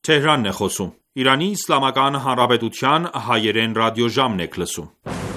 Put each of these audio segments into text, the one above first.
Թեհրանն է խոսում։ Իրանի Իսլամական Հանրապետության հայերեն ռադիոժամն եք լսում։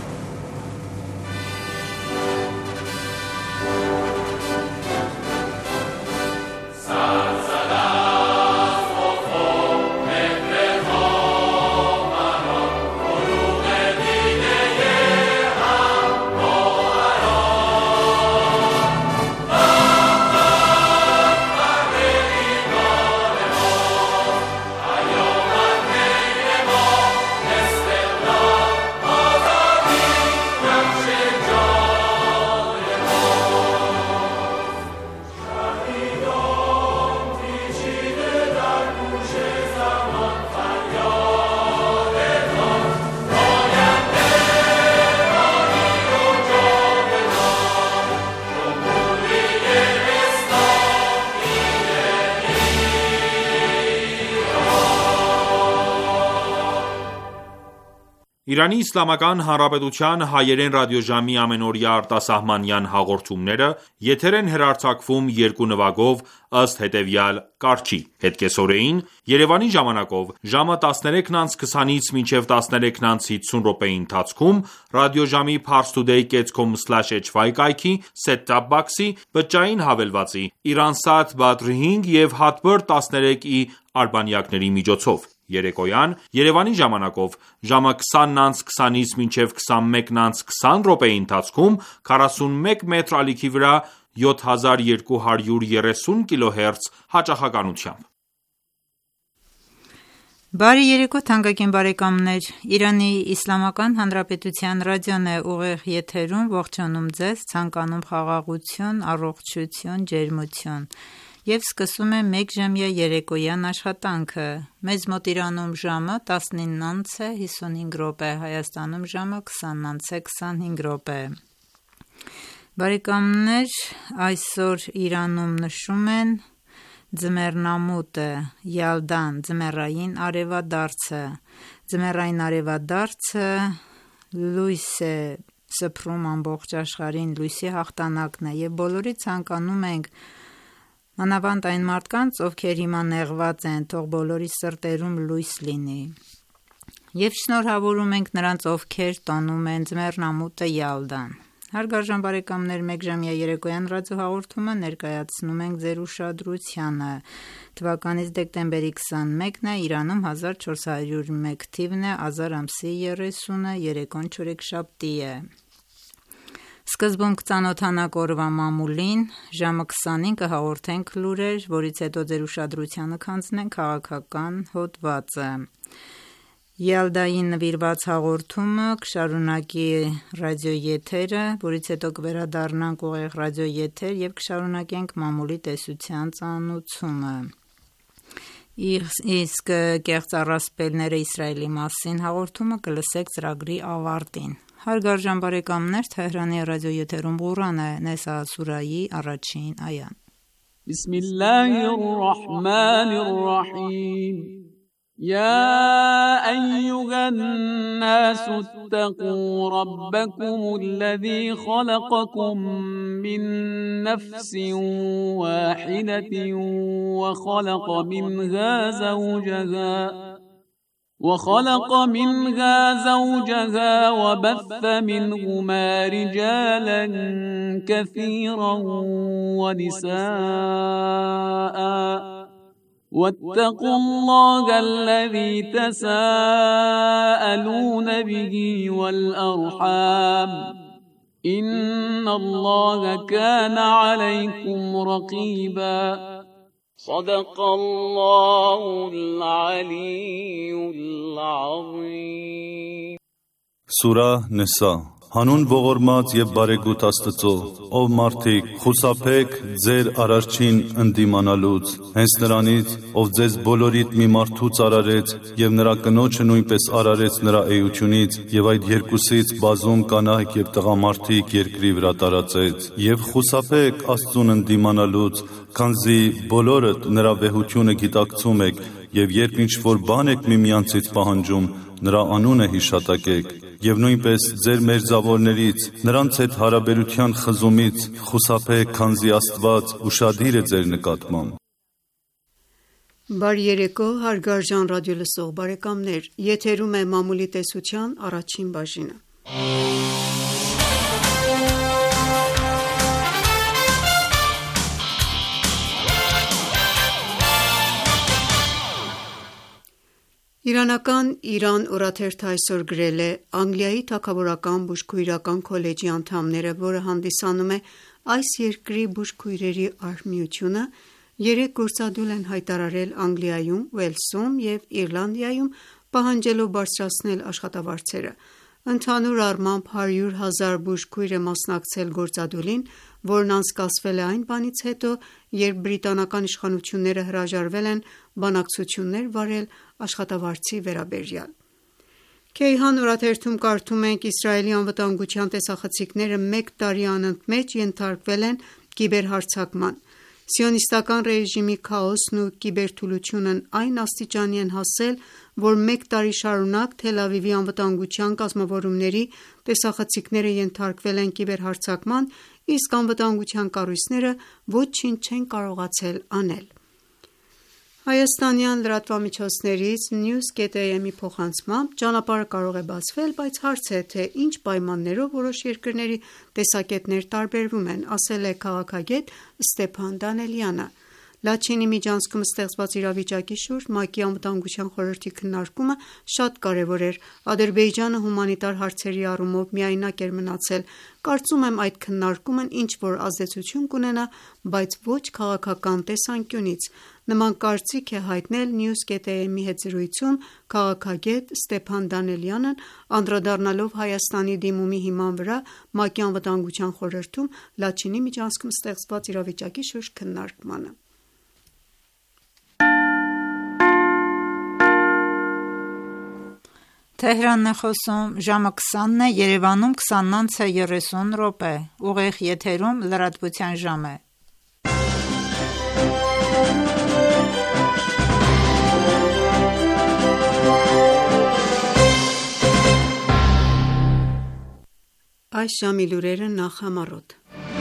Իրանի Իսլամական Հանրապետության հայերեն ռադիոժամի ամենօրյա արտասահմանյան հաղորդումները եթեր են հեռարձակվում երկու նվագով ըստ հետևյալ կարգի. Հետկեսօրեին Երևանի ժամանակով ժամը 13:20-ից մինչև 13:50 ընթացքում ռադիոժամի parstoday.com/hy կայքի set-top box-ի բջջային հավելվածի Iransat Badr 5 և Hotbird 13i արբանյակների միջոցով։ Երեկոյան Երևանի ժամանակով ժամը 20:20-ից մինչև 21:20 ընթացքում 41 մետր ալիքի վրա 7230 kHz հաճախականությամբ։ Բարի երեկո թանկագին բարեկամներ, Իրանի Իսլամական Հանրապետության ռադիոն է ուղիղ եթերում, ողջունում ձեզ, ցանկանում խաղաղություն, առողջություն, ջերմություն և սկսում է մեկժամյա երեկոյան աշխատանքը։ Մեզ մոտ Իրանում ժամը 19:55, Հայաստանում ժամը 20:25։ Բարեկամներ, այսօր Իրանում նշում են ձմեռնամուտը, Յալդան, ձմեռային արևադարձը։ Ձմեռային արևադարձը լույս է սփռում ամբողջ աշխարհին, լույսի հաղթանակն է, և բոլորի ցանկանում ենք, մանավանդ այն մարդկանց, ովքեր հիմա նեղված են, թող բոլորի սրտերում լույս լինի։ Եվ շնորհավորում ենք նրանց, ովքեր տոնում են ձմեռնամուտը Յալդան։ Հարգարժան բարեկամներ, մեկժամյա երեկոյան ռադիոհաղորդումը ներկայացնում ենք ձեր ուշադրությանը։ Թվականից դեկտեմբերի 21-ն է, Իրանում 1401 թիվն է, ազար ամսի 30-ը, երեկոն չորեքշաբթի է։ Սկզբում կծանոթանանք օրվա մամուլին, ժամը 20-ին կհաղորդենք լուրեր, որից հետո ձեր ուշադրությանը կհանձնենք քաղաքական հոդվածը։ Յալդային նվիրված հաղորդումը կշարունակի ռադիոեթերը, որից հետո կվերադառնանք ուղիղ ռադիոեթեր և կշարունակենք մամուլի տեսության ծանոթությունը։ Իսկ կեղծ առասպելները Իսրայելի մասին հաղորդումը կլսեք ծրագրի ավարտին։ Հարգարժան բարեկամներ, Թեհրանի ռադիոեթերում Ղուրան է, Նեսա սուրայի առաջին այան։ Բիսմիլլահիռռահմանիռռահիմ يا أيها الناس اتقوا ربكم الذي خلقكم من نفس واحدة وخلق منها زوجها وبث منهما رجالا كثيرا ونساء واتقوا الله الذي تساءلون به والأرحام إن الله كان عليكم رقيبا صدق الله العلي العظيم Սուրահ Նեսա Հանուն ողորմած և բարեգութ Աստծո, ով մարդիկ, խուսափեք ձեր Արարչին ընդդիմանալուց, հենց նրանից, ով ձեզ բոլորիդ մի մարդուց արարեց և նրա կնոջը նույնպես արարեց նրա էությունից և այդ երկուսից բազում կանայք և տղամարդիկ երկրի վրա տարածեց, և խուսափեք Աստծուն ընդդիմանալուց, քանզի բոլորդ նրա վեհությունը գիտակցում եք և երբ ինչ-որ բան եք միմյանցից պահանջում, նրա անունը հիշատակեք և նույնպես ձեր մերձավորներից, նրանց հետ հարաբերության խզումից խուսափեք, քանզի Աստված ուշադիր է ձեր նկատմամբ։ Բարի երեկո, հարգարժան ռադիոլսող բարեկամներ, եթերում է մամուլի տեսության առաջին բաժինը։ Իրանական Իրան օրաթերթը այսօր գրել է. Անգլիայի թագավորական բուժքույրական քոլեջի անդամները, որը հանդիսանում է այս երկրի բուժքույրերի արհմիությունը, 3 գործադուլ են հայտարարել Անգլիայում, Ուելսում և Իռլանդիայում, պահանջելով բարձրացնել աշխատավարձերը։ Ընդհանուր առմամբ 100,000 բուժքույր է մասնակցել գործադուլին, որն անցկացվել է այն բանից հետո, երբ բրիտանական իշխանությունները հրաժարվել են բանակցություններ վարել աշխատավարձի վերաբերյալ։ Քեյհան օրաթերթում կարդում ենք. Իսրայելի անվտանգության տեսախցիկները 1 տարի անընդմեջ ենթարկվել են կիբերհարձակման։ Սիոնիստական ռեժիմի քաոսն ու կիբերթուլությունն այն աստիճանի են հասել, որ 1 տարի շարունակ Թել Ավիվի անվտանգության կազմավորումների տեսախցիկները ենթարկվել են կիբերհարձակման, իսկ անվտանգության կառույցները ոչինչ չեն կարողացել անել։ Հայաստանյան լրատվամիջոցներից News.am-ի փոխանցմամբ ճանապարհը կարող է բացվել, բայց հարց է, թե ինչ պայմաններով որոշ երկրների տեսակետներ տարբերվում են, ասել է քաղաքագետ Ստեփան Դանելյանը։ Լաչինի միջանցքում ստեղծված իրավիճակի շուրջ ՄԱԿ-ի անվտանգության խորհրդի քննարկումը շատ կարևոր էր։ Ադրբեջանը հումանիտար հարցերի առումով միայնակ էր մնացել։ Կարծում եմ այդ քննարկումն ինչ-որ ազդեցություն կունենա, բայց ոչ քաղաքական տեսանկյունից։ Նման կարծիք է հայտնել News.am-ի հետ զրույցում քաղաքագետ Ստեփան Դանելյանն, անդրադառնալով Հայաստանի դիմումի հիման վրա ՄԱԿ-ի անվտանգության խորհրդում Լաչինի միջանցքում ստեղծված իրավիճակի շուրջ քննարկմանը։ Թեհրանն է խոսում, ժամը 20-ն է, Երևանում 20:30 ուղիղ եթերում լրատվության ժամ է։ Այս ժամի լուրերը նախ համառոտ։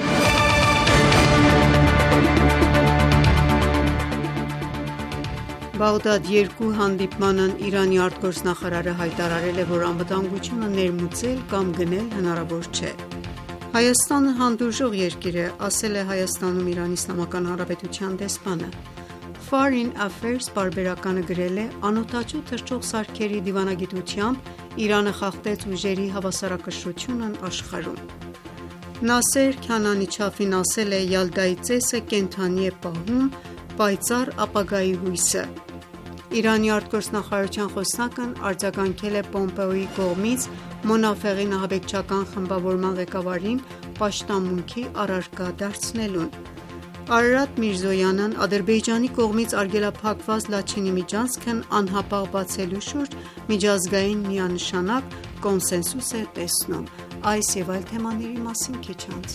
Բաղդադ 2 հանդիպմանն Իրանի արտգործնախարարը հայտարարել է, որ անվտանգությունը ներմուծել կամ գնել հնարավոր չէ։ Հայաստանը հանդուրժող երկիր է, ասել է Հայաստանում Իրանի Իսլամական Հանրապետության դեսպանը։ Foreign Affairs պարբերականը գրել է. անօդաչու թռչող սարքերի դիվանագիտությամբ Իրանը խախտեց ուժերի հավասարակշռությունն աշխարհում։ Նասեր Քանանի Չաֆին ասել է. Յալդայի ծեսը կենդանի է պահում պայծառ ապագայի հույսը։ Իրանի արտգործնախարարության խոսնակն արձագանքել է Պոմպեոյի կողմից Մոնաֆեղի ահաբեկչական խմբավորման ղեկավարին պաշտամունքի առարկա դարձնելուն։ Արարատ Միրզոյանն Ադրբեջանի կողմից արգելափակված Լաչինի միջանցքն անհապաղ բացելու շուրջ միջազգային միանշանակ կոնսենսուս է տեսնում։ Այս և այլ թեմաների մասին քիչ անց։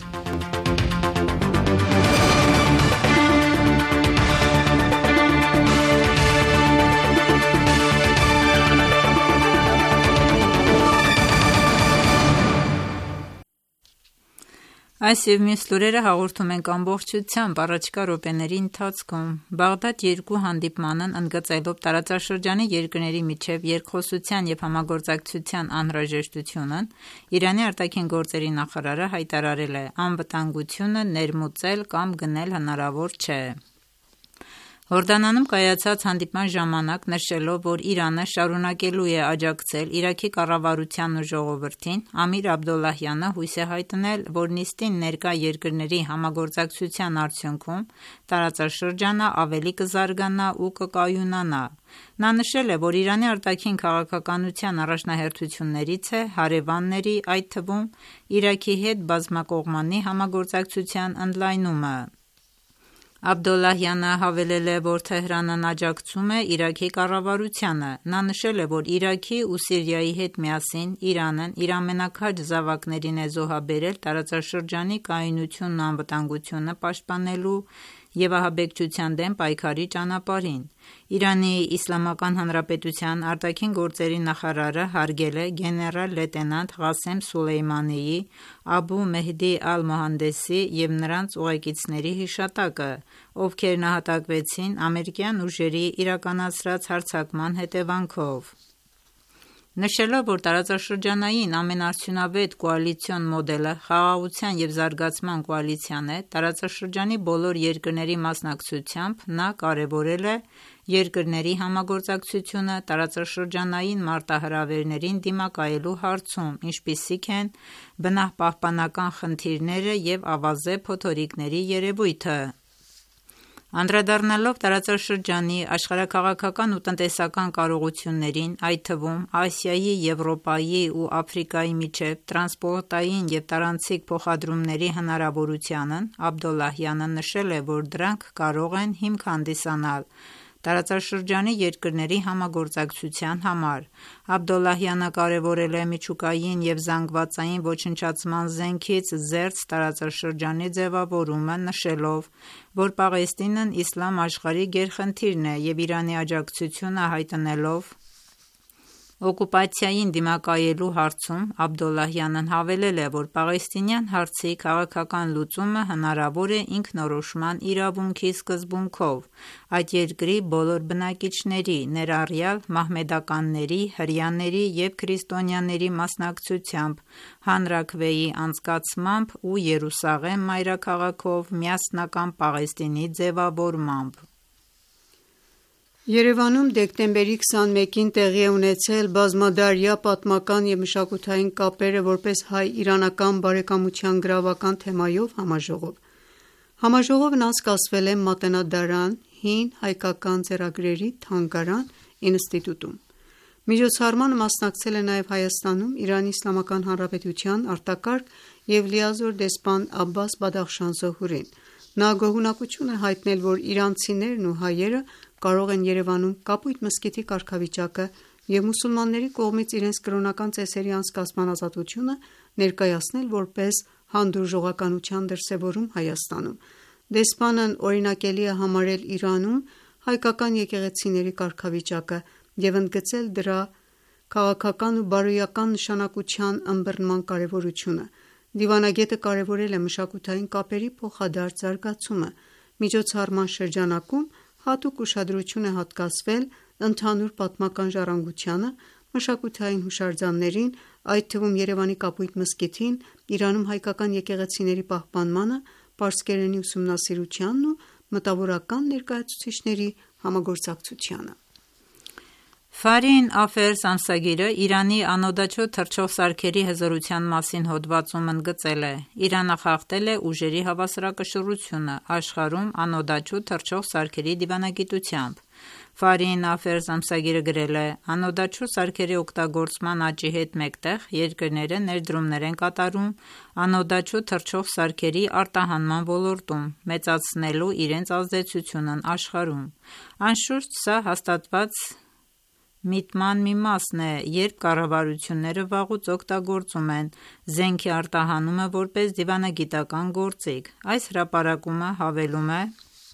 Այս և մյուս լուրերը հաղորդում ենք ամբողջությամբ առաջիկա րոպեների ընթացքում։ Բաղդադ 2 հանդիպմանն ընդգծելով տարածաշրջանի երկրների միջև երկխոսության և համագործակցության անհրաժեշտությունն, Իրանի արտաքին գործերի նախարարը հայտարարել է. անվտանգությունը ներմուծել կամ գնել հնարավոր չէ։ Հորդանանում կայացած հանդիպման ժամանակ նշելով, որ Իրանը շարունակելու է աջակցել Իրաքի կառավարությանն ու ժողովրդին, Ամիր Աբդոլլահյանը հույս է հայտնել, որ նիստին ներկա երկրների համագործակցության արդյունքում տարածաշրջանը ավելի կզարգանա ու կկայունանա։ Նա նշել է, որ Իրանի արտաքին քաղաքականության առաջնահերթություններից է հարևանների, այդ թվում Իրաքի հետ բազմակողմանի համագործակցության ընդլայնումը։ Աբդոլլահյանը հավելել է, որ Թեհրանն աջակցում է Իրաքի կառավարությանը։ Նա նշել է, որ Իրաքի ու Սիրիայի հետ միասին Իրանն իր ամենաքաջ զավակներին է զոհաբերել տարածաշրջանի կայունությունն ու անվտանգությունը պաշտպանելու և ահաբեկչության դեմ պայքարի ճանապարհին։ Իրանի Իսլամական Հանրապետության արտաքին գործերի նախարարը հարգել է գեներալ լեյտենանտ Ղասեմ Սոլեյմանիի, Աբու Մեհդի Ալ-Մոհանդեսի և նրանց ուղեկիցների հիշատակը, ովքեր նահատակվեցին ամերիկյան ուժերի իրականացրած հարձակման հետևանքով։ Նշելով, որ տարածաշրջանային ամենաարդյունավետ կոալիցիոն մոդելը խաղաղության և զարգացման կոալիցիան է, տարածաշրջանի բոլոր երկրների մասնակցությամբ նա կարևորել է երկրների համագործակցությունը տարածաշրջանային մարտահրավերներին դիմակայելու հարցում, ինչպիսիք են բնապահպանական խնդիրները և ավազե փոթորիկների երևույթը։ Անդրադառնալով տարածաշրջանի աշխարհաքաղաքական ու տնտեսական կարողություններին, այդ թվում Ասիայի, Եվրոպայի ու Աֆրիկայի միջև տրանսպորտային և տարանցիկ փոխադրումների հնարավորությանն, Աբդոլլահյանը նշել է, որ դրանք կարող են հիմք հանդիսանալ տարածաշրջանի երկրների համագործակցության համար։ Աբդոլլահյանը կարևորել է միջուկային և զանգվածային ոչնչացման զենքից զերծ տարածաշրջանի ձևավորումը, նշելով, որ Պաղեստինն իսլամ աշխարհի գերխնդիրն է և Իրանի աջակցությունը հայտնելով օկուպացիային դիմակայելու հարցում, Աբդոլլահյանն հավելել է, որ պաղեստինյան հարցի քաղաքական լուծումը հնարավոր է ինքնորոշման իրավունքի սկզբունքով, այդ երկրի բոլոր բնակիչների, ներառյալ մահմեդականների, հրեաների և քրիստոնյաների մասնակցությամբ, հանրաքվեի անցկացմամբ ու Երուսաղեմ մայրաքաղաքով միասնական Պաղեստինի ձևավորմամբ։ Երևանում դեկտեմբերի 21-ին տեղի է ունեցել բազմադարյա պատմական և մշակութային կապերը որպես հայ-իրանական բարեկամության գրավական թեմայով համաժողով։ Համաժողովն անցկացվել է Մատենադարան հին հայկական ձեռագրերի թանգարան ինստիտուտում։ Միջոցառմանը մասնակցել է նաև Հայաստանում Իրանի Իսլամական Հանրապետության արտակարգ և լիազոր դեսպան Աբբաս Բադախշան Զոհուրին։ Նա գոհունակություն է հայտնել, որ իրանցիներն ու հայերը կարող են Երևանում Կապույտ մզկիթի կարգավիճակը և մուսուլմանների կողմից իրենց կրոնական ծեսերի անցկացման ազատությունը ներկայացնել որպես հանդուրժողականության դրսևորում Հայաստանում։ Դեսպանն օրինակելի է համարել Իրանում հայկական եկեղեցիների կարգավիճակը և ընդգծել դրա քաղաքական ու բարոյական նշանակության ըմբռնման կարևորությունը։ Դիվանագետը կարևորել է մշակութային կապերի փոխադարձ զարգացումը։ Միջոցառման շրջանակում հատուկ ուշադրություն է հատկացվել ընդհանուր պատմական ժառանգությանը, մշակութային հուշարձաններին, այդ թվում Երևանի Կապույտ մզկիթին, Իրանում հայկական եկեղեցիների պահպանմանը, պարսկերենի ուսումնասիրությանն ու մտավորական ներկայացուցիչների համագործակցությանը։ Ֆարին Աֆերս ամսագիրը Իրանի անօդաչու թռչող սարքերի հզորության մասին հոդվածում ընդգծել է. «Իրանը խախտել է ուժերի հավասարակշռությունը աշխարհում անօդաչու թռչող սարքերի դիվանագիտությամբ»։ Ֆարին Աֆերս ամսագիրը գրել է. «Անօդաչու սարքերի օգտագործման աճի հետ մեկտեղ երկրները ներդրումներ են կատարում անօդաչու թռչող սարքերի արտահանման ոլորտում, մեծացնելու իրենց ազդեցությունն աշխարհում։ Անշուշտ, սա հաստատված միտման մի մասն է, երբ կառավարությունները վաղուց օգտագործում են զենքի արտահանումը որպես դիվանագիտական գործիք։ Այս հրապարակումը հավելում է.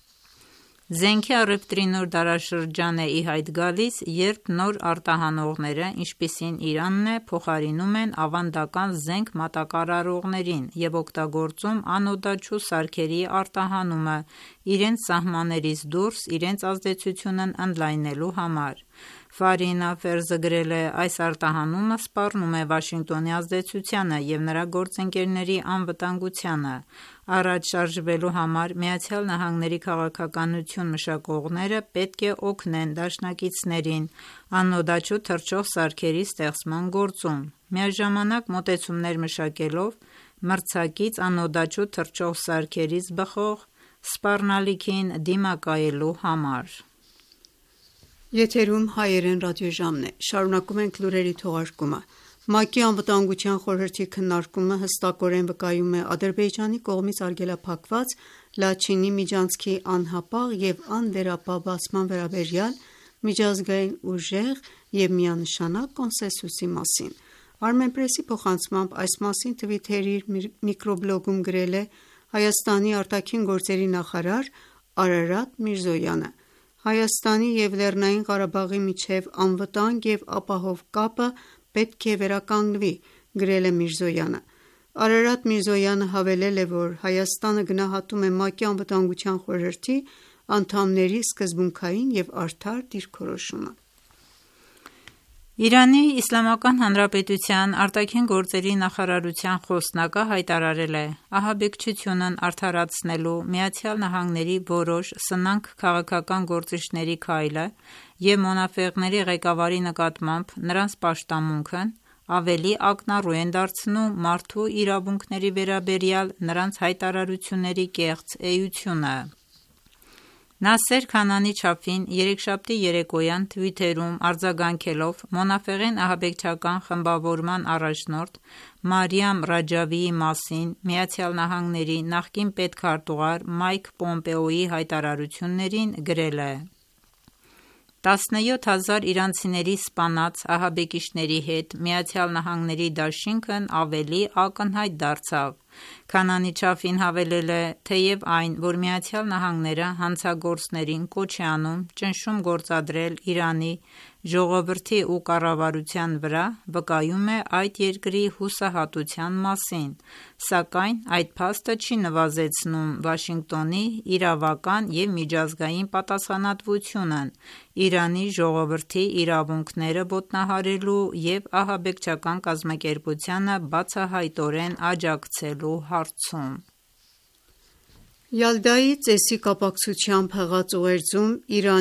«Զենքի առևտրի նոր դարաշրջան է ի հայտ գալիս, երբ նոր արտահանողները, ինչպիսին Իրանն է, փոխարինում են ավանդական զենք մատակարարողներին և օգտագործում անօդաչու սարքերի արտահանումը իրենց սահմաններից դուրս իրենց ազդեցությունն ընդլայնելու համար»։ Ֆարին Աֆերսը գրել է. «Այս արտահանումը սպառնում է Վաշինգտոնի ազդեցությանը և նրա գործընկերների անվտանգությանը։ Առաջ շարժվելու համար ԱՄՆ-ի քաղաքականություն մշակողները պետք է օգնեն դաշնակիցներին անօդաչու թռչող սարքերի ստեղծման գործում, միաժամանակ մոտեցումներ մշակելով մրցակից անօդաչու թռչող սարքերից բխող սպառնալիքին դիմակայելու համար»։ Եթերում հայերեն ռադիոժամն է։ Շարունակում ենք լուրերի թողարկումը։ ՄԱԿ-ի Անվտանգության խորհրդի քննարկումը հստակորեն վկայում է Ադրբեջանի կողմից արգելափակված Լաչինի միջանցքի անհապաղ և անվերապահ բացման վերաբերյալ միջազգային ուժեղ և միանշանակ կոնսենսուսի մասին։ Armenpress-ի փոխանցմամբ այս մասին Twitter իր միկրոբլոգում գրել է Հայաստանի արտաքին գործերի նախարար Արարատ Միրզոյանը, Հայաստանի և Լեռնային Ղարաբաղի միջև անվտանգ և ապահով կապը պետք է վերականգնվի, գրել է Միրզոյանը: Արարատ Միրզոյանը հավելել է, որ Հայաստանը գնահատում է ՄԱԿ-ի Անվտանգության խորհրդի անդամների սկզբունքային և արդար դիրքորոշումը: ԻԻՀ արտաքին գործերի նախարարության խոսնակը հայտարարել է. «Ահաբեկչությունն արդարացնելու ԱՄՆ-ի որոշ սնանկ քաղաքական գործիչների քայլը և Մոնաֆեղների ղեկավարի նկատմամբ նրանց պաշտամունքն ավելի ակնառու են դարձնում մարդու իրավունքների վերաբերյալ նրանց հայտարարությունների կեղծ էությունը»: Նասեր Քանանի չափին երեքշաբթի երեկոյան Twitter-ում արձագանքելով Մոնաֆեղին ահաբեկչական խմբավորման առաջնորդ Մարիամ Ռաջավիի մասին ԱՄՆ նախկին պետքարտուղար Մայք Պոմպեոյի հայտարարություններին գրել է. «17 հազար իրանցիների սպանած ահաբեկիչների հետ ԱՄՆ դաշինքն ավելի ակնհայտ դարձավ»: Քանանի չափին հավելել է. «Թեև այն, որ ԱՄՆ-ն հանցագործներին կոչ է անում ճնշում գործադրել Իրանի ժողովրդի ու կառավարության վրա, վկայում է այդ երկրի հուսահատության մասին, սակայն այդ փաստը չի նվազեցնում Վաշինգտոնի իրավական և միջազգային պատասխանատվությունն Իրանի ժողովրդի իրավունքները ոտնահարելու և ահաբեկչական կազմակերպությանը բացահայտորեն աջակցելու հարցում»: Յալդայի ծեսի կապակցությամբ հղած ուղերձում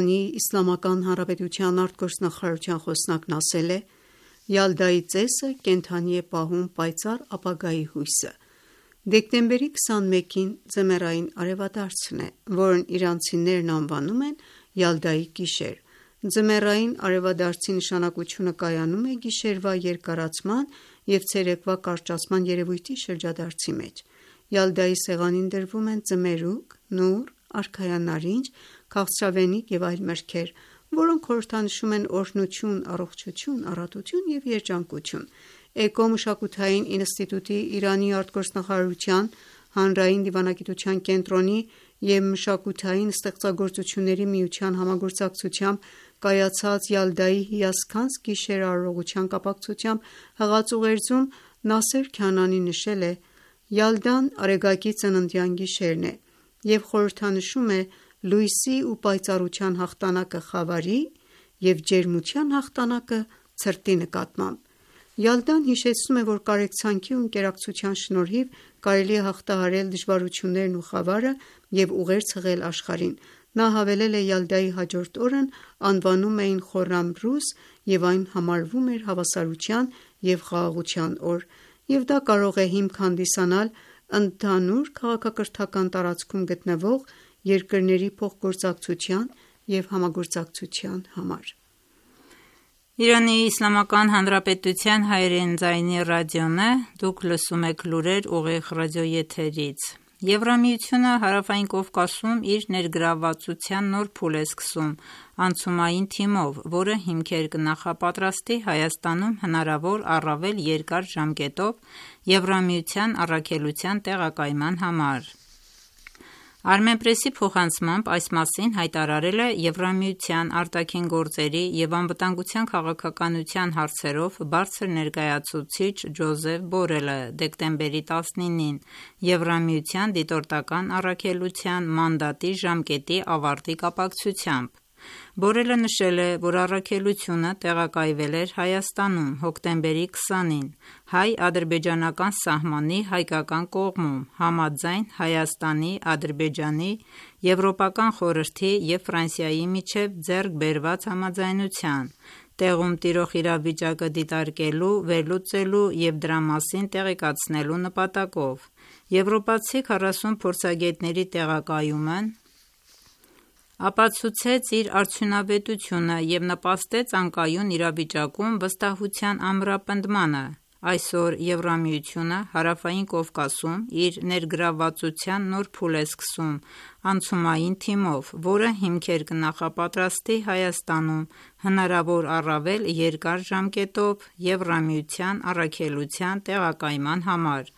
ԻԻՀ արտգործնախարարության խոսնակն ասել է. «Յալդայի ծեսը կենդանի է պահում պայծառ ապագայի հույսը»: Դեկտեմբերի 21-ին ձմեռային արևադարձն է, որն իրանցիներն անվանում են Յալդայի գիշեր: Ձմեռային արևադարձի նշանակությունը կայանում է գիշերվա երկարացման և ցերեկվա կարճացման երևույթի շրջադարձի մեջ: Յալդայի սեղանին դրվում են ձմերուկ, նուռ, արքայանարինջ, քաղցրավենիք և այլ մրգեր, որոնք խորհրդանշում են օրհնություն, առողջություն, առատություն և երջանկություն: ԷԿՕ մշակութային ինստիտուտի, Իրանի արտգործնախարարության, Հանրային դիվանագիտության կենտրոնի և Մշակութային ստեղծագործությունների միության համագործակցությամբ կայացած Յալդայի հիասքանչ գիշերը արարողության կապակցությամբ հղած ուղերձում Նասեր Քանանին նշել է. «Յալդան Արեգակի ծննդյան գիշերն է և խորհրդանշում է լույսի ու պայծառության հաղթանակը խավարի և ջերմության հաղթանակը ցրտի նկատմամբ: Յալդան հիշեցնում է, որ կարեկցանքի ու ընկերակցության շնորհիվ կարելի է հաղթահարել դժվարություններն ու խավարը և ուղերձ հղել աշխարհին: Նա հավելել է. «Յալդայի հաջորդ օրն անվանում էին Խորրամ Ռուզ և այն համարվում էր հավասարության և խաղաղության օր, և դա կարող է հիմք հանդիսանալ ընդհանուր քաղաքակրթական տարածքում գտնվող երկրների փոխգործակցության և համագործակցության համար»: Եվրամիությունը Հարավային Կովկասում իր ներգրավվածության նոր փուլ է սկսում անցումային թիմով, որը հիմքեր կնախապատրաստի Հայաստանում հնարավոր առավել երկար ժամկետով Եվրամիության առաքելության տեղակայման համար: Armenpress-ի փոխանցմամբ այս մասին հայտարարել է Եվրամիության ԱԳ և անվտանգության քաղաքականության հարցերով բարձր ներկայացուցիչ Ջոզեֆ Բորելը դեկտեմբերի 19-ին Եվրամիության դիտորդական առաքելության մանդատի ժամկետի ավարտի կապակցությամբ: Բորելը նշել է, որ առաքելությունը տեղակայվել էր Հայաստանում հոկտեմբերի 20-ին հայ-ադրբեջանական սահմանի հայկական կողմում համաձայն Հայաստանի, Ադրբեջանի, Եվրոպական խորհրդի և Ֆրանսիայի միջև ձեռք բերված համաձայնության, տեղում տիրող իրավիճակը դիտարկելու, վերլուծելու և դրա մասին տեղեկացնելու նպատակով: Եվրոպացի 40 փորձագետների տեղակայումն ապացուցեց իր արդյունավետությունը և նպաստեց անկայուն իրավիճակում վստահության ամրապնդմանը: Այսօր Եվրամիությունը Հարավային Կովկասում իր ներգրավվածության նոր փուլ է սկսում անցումային թիմով, որը հիմքեր կնախապատրաստի Հայաստանում հնարավոր առավել երկար ժամկետով Եվրամիության առաքելության տեղակայման համար: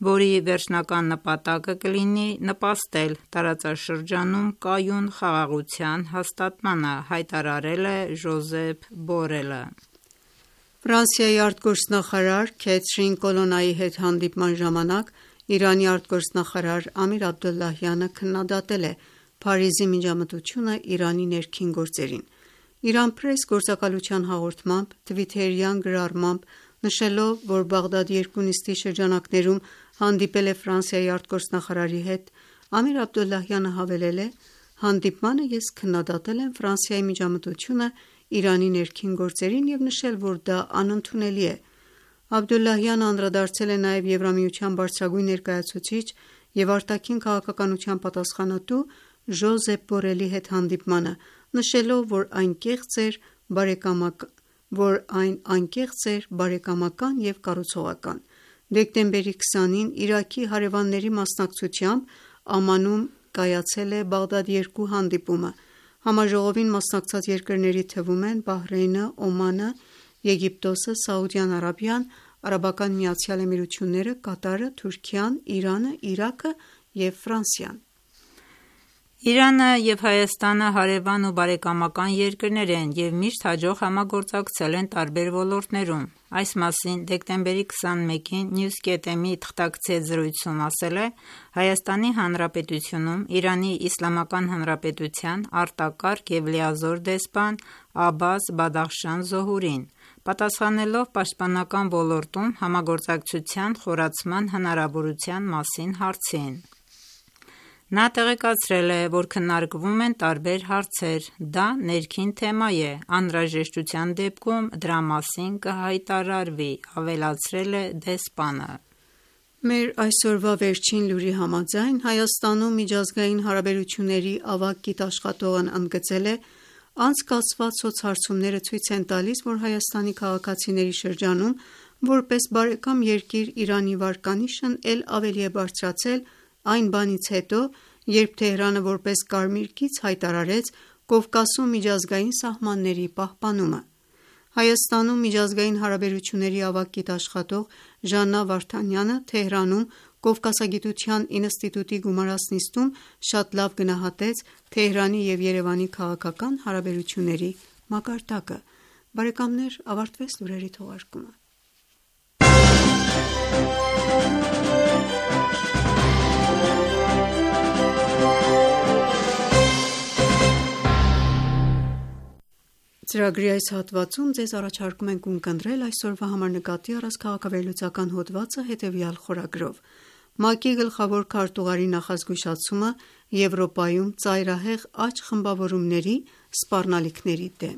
որի վերջնական նպատակը կլինի նպաստել տարածաշրջանում կայուն խաղաղության հաստատմանը, հայտարարել է Ժոզեփ Բորելը։ Ֆրանսիայի արտգործնախարար Քեթրին Կոլոննայի հետ հանդիպման ժամանակ Իրանի արտգործնախարար Ամիր Աբդոլլահյանը քննադատել է Փարիզի միջամտությունը Իրանի ներքին գործերին։ Իրանպրես գործակալության հաղորդմամբ թվիթերյան գրառմամբ նշելով, որ Բաղդադի երկու նիստի շրջանակներում հանդիպել է Ֆրանսիայի արտգործնախարարի հետ, Ամիր Աբդոլլահյանը հավելել է. «Հանդիպմանը ես քննադատել եմ Ֆրանսիայի միջամտությունը Իրանի ներքին գործերին և նշել, որ դա անընդունելի է»։ Աբդոլլահյանը անդրադարձել է նաև Եվրամիության բարձրագույն ներկայացուցիչ և արտաքին քաղաքականության պատասխանատու Ժոզեփ Բորելի հետ հանդիպմանը, նշելով, որ այն անկեղծ էր, բարեկամական և կառուցողական։ Դեկտեմբերի 20-ին Իրաքի հարևանների մասնակցությամբ Ամանում կայացել է Բաղդադ 2 հանդիպումը։ Համաժողովին մասնակցած երկրների թվում են Բահրեյնը, Օմանը, Եգիպտոսը, Սաուդյան Արաբիան, Արաբական Միացյալ Էմիրությունները, Կատարը, Թուրքիան, Իրանը, Իրաքը և Ֆրանսիան։ Իրանը և Հայաստանը հարևան ու բարեկամական երկրներ են և միշտ հաջող համագործակցել են տարբեր ոլորտներում։ Այս մասին դեկտեմբերի 21-ին Newsgate-ի թղթակցի հետ զրույցում ասել է Հայաստանի Հանրապետությունում Իրանի Իսլամական Հանրապետության արտակարգ և լիազոր դեսպան Աբբաս Բադախշան Զոհուրին, պատասխանելով պաշտպանական ոլորտում համագործակցության խորացման հնարավորության մասին հարցին։ Նա տեղեկացրել է, որ քննարկվում են տարբեր հարցեր, դա ներքին թեմա է, անհրաժեշտության դեպքում դրա մասին կհայտարարվի, ավելացրել է դեսպանը։ Մեր այսօրվա վերջին լուրի համաձայն Հայաստանում միջազգային հարաբերությունների ավագ գիտաշխատողն ընդգծել է. «Անցկացված սոցհարցումները ցույց են տալիս, որ Հայաստանի քաղաքացիների շրջանում որպես բարեկամ երկիր Իրանի վարկանիշն էլ ավելի է բարձրացել այն բանից հետո, երբ Թեհրանը որպես կարմիր գիծ հայտարարեց Կովկասում միջազգային սահմանների պահպանումը»։ Հայաստանում միջազգային հարաբերությունների ավագ գիտաշխատող Ժաննա Վարդանյանը Թեհրանում Կովկասագիտության ինստիտուտի գումարած նիստում շատ լավ գնահատեց Թեհրանի և Երևանի քաղաքական հարաբերությունների մակարդակը։ Ավարտվեց լուրերի թողարկումը։ Ծրագրի այս հատվածում ձեզ առաջարկում ենք ունկնդրել այսօրվա համար նկատի առած քաղաքավերլուծական հոդվածը հետևյալ խորագրով. ՄԱԿ-ի գլխավոր քարտուղարի նախազգուշացումը Եվրոպայում ծայրահեղ աճ խմբավորումների սպառնալիքների դեմ։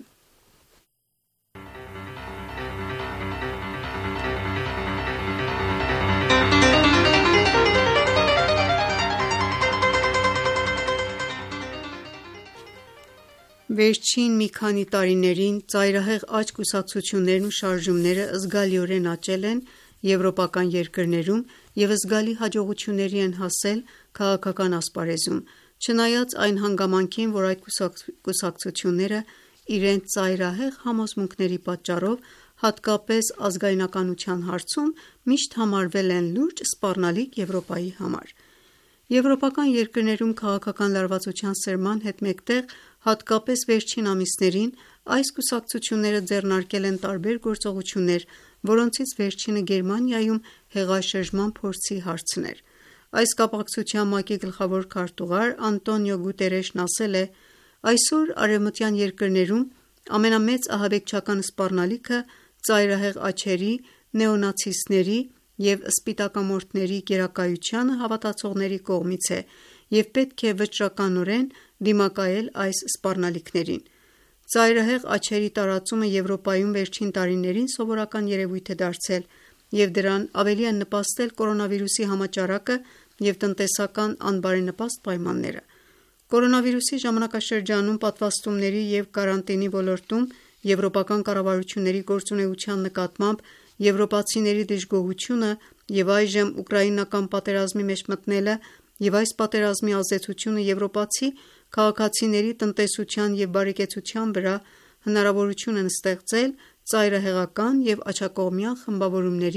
Վերջին մի քանի տարիներին ծայրահեղ աճ կուսակցություններն ու շարժումները զգալիորեն աճել են եվրոպական երկրներում և զգալի հաջողությունների են հասել քաղաքական ասպարեզում, չնայած այն հանգամանքին, որ այդ կուսակցությունները իրենց ծայրահեղ համոզմունքների պատճառով, հատկապես ազգայնականության հարցում, միշտ համարվել են լուրջ սպառնալիք Եվրոպայի համար։ Եվրոպական երկրներում քաղաքական լարվածության սրման հետ մեկտեղ, հատկապես վերջին ամիսներին, այս կուսակցությունները ձեռնարկել են տարբեր գործողություններ, որոնցից վերջինը Գերմանիայում հեղաշրջման փորձի հարցն էր։ Այս կապակցությամբ ՄԱԿ-ի գլխավոր քարտուղար Անտոնիո Գուտերեշն ասել է. «Այսօր արևմտյան երկրներում ամենամեծ ահաբեկչական սպառնալիքը ծայրահեղ աճերի, նեոնացիստների և սպիտակամորթների գերակայությանը հավատացողների կողմից է և պետք է վճռականորեն դիմակայել այս սպառնալիքներին»։ Ծայրահեղ աճերի տարածումը Եվրոպայում վերջին տարիներին սովորական երևույթ է դարձել և դրան ավելի են նպաստել կորոնավիրուսի համաճարակը և տնտեսական անբարենպաստ պայմանները։ Կորոնավիրուսի ժամանակաշրջանում պատվաստումների և կարանտինի ոլորտում եվրոպական կառավարությունների գործունեության նկատմամբ եվրոպացիների դժգոհությունը և այժմ ուկրաինական պատերազմի մեջ մտնելը և այս պատերազմի ազդեցությունը եվրոպացի քաղաքացիների տնտեսության և բարեկեցության վրա հնարավորություն են ստեղծել ծայրահեղական և աջակողմյան խմբավորումների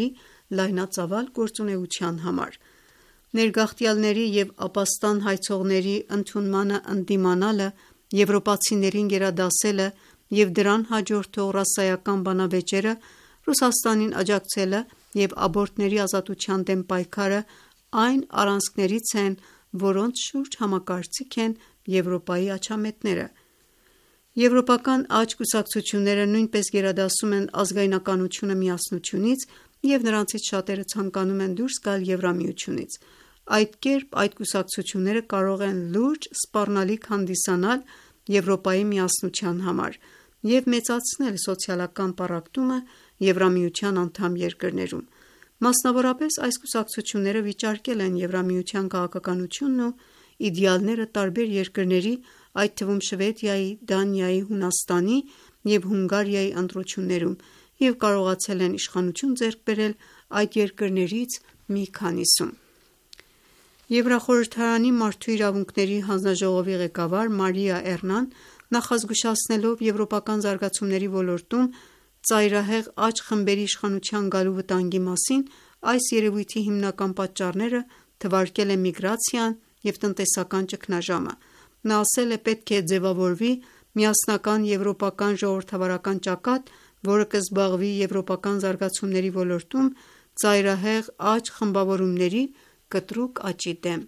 լայնածավալ գործունեության համար։ Ներգաղթյալների և ապաստան հայցողների ընդունմանը ընդդիմանալը, եվրոպացիներին գերադասելը և դրան հաջորդող ռասայական բանավեճերը, Ռուսաստանին աջակցելը և աբորտների ազատության դեմ պայքարը այն առանցքներից են, որոնց շուրջ համակարծիք են Եվրոպայի աջամետները։ Եվրոպական աջ կուսակցությունները նույնպես գերադասում են ազգայնականությունը միասնությունից և նրանցից շատերը ցանկանում են դուրս գալ Եվրամիությունից։ Այդ կերպ այդ կուսակցությունները կարող են լուրջ սպառնալիք հանդիսանալ Եվրոպայի միասնության համար և մեծացնել սոցիալական պառակտումը Եվրամիության անդամ երկրներում։ Մասնավորապես, այս կուսակցությունները վիճարկել են Եվրամիության քաղաքականությունն ու իդեալները տարբեր երկրների, այդ թվում Շվեդիայի, Դանիայի, Հունաստանի և Հունգարիայի ընտրություններում և կարողացել են իշխանություն ձեռք բերել այդ երկրներից մի քանիսում։ Եվրախորհրդարանի Մարդու իրավունքների հանձնաժողովի ղեկավար Մարիա Էռնան, նախազգուշացնելով եվրոպական զարգացումների ոլորտում ծայրահեղ աջ խմբերի իշխանության գալու վտանգի մասին, այս երևույթի հիմնական պատճառները թվարկել է միգրացիան և տնտեսական ճգնաժամը։ Նա ասել է. «Պետք է ձևավորվի միասնական եվրոպական ժողովրդավարական ճակատ, որը կզբաղվի եվրոպական զարգացումների ոլորտում ծայրահեղ աջ խմբավորումների կտրուկ աճի դեմ»։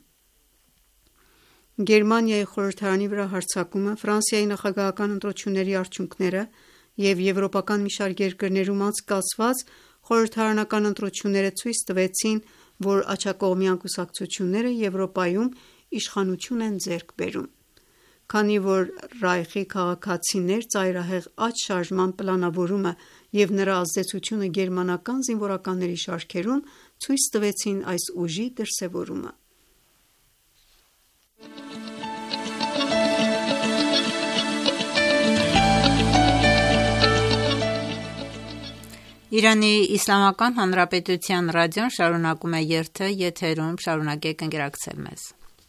Գերմանիայի խորհրդարանի վրա հարձակումը, Ֆրանսիայի նախագահական ընտրությունների արդյունքները և եվրոպական մի շարք երկրներում անցկացված խորհրդարանական ընտրությունները ցույց տվեցին, որ աջակողմյան կուսակցությունները Եվրոպայում իշխանություն են ձեռք բերում։ Քանի որ Ռայխի քաղաքացիներ ծայրահեղ աջ շարժման պլանավորումը և նրա ազդեցությունը գերմանական զինվորականների շարքերում ցույց տվեցին այս ուժի դրսևորումը։ Իրանի Իսլամական Հանրապետության ռադիոն շարունակում է երթը, եթերում շարունակեք ընկերակցել մեզ։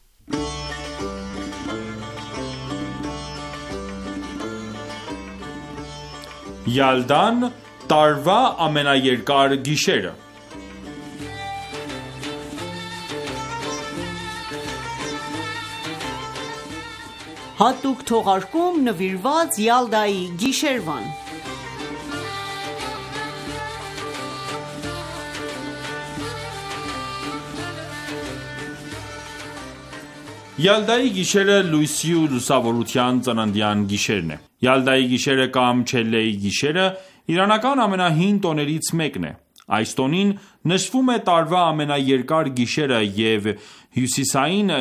Յալդան տարվա ամենաերկար գիշերը։ Հատուկ թողարկում նվիրված Յալդայի գիշերվան։ Յալդայի գիշերը լույսի ու լուսավորության ծննդյան գիշերն է։ Յալդայի գիշերը կամ Չելլեի գիշերը իրանական ամենահին տոներից մեկն է։ Այս տոնին նշվում է տարվա ամենաերկար գիշերը և հյուսիսային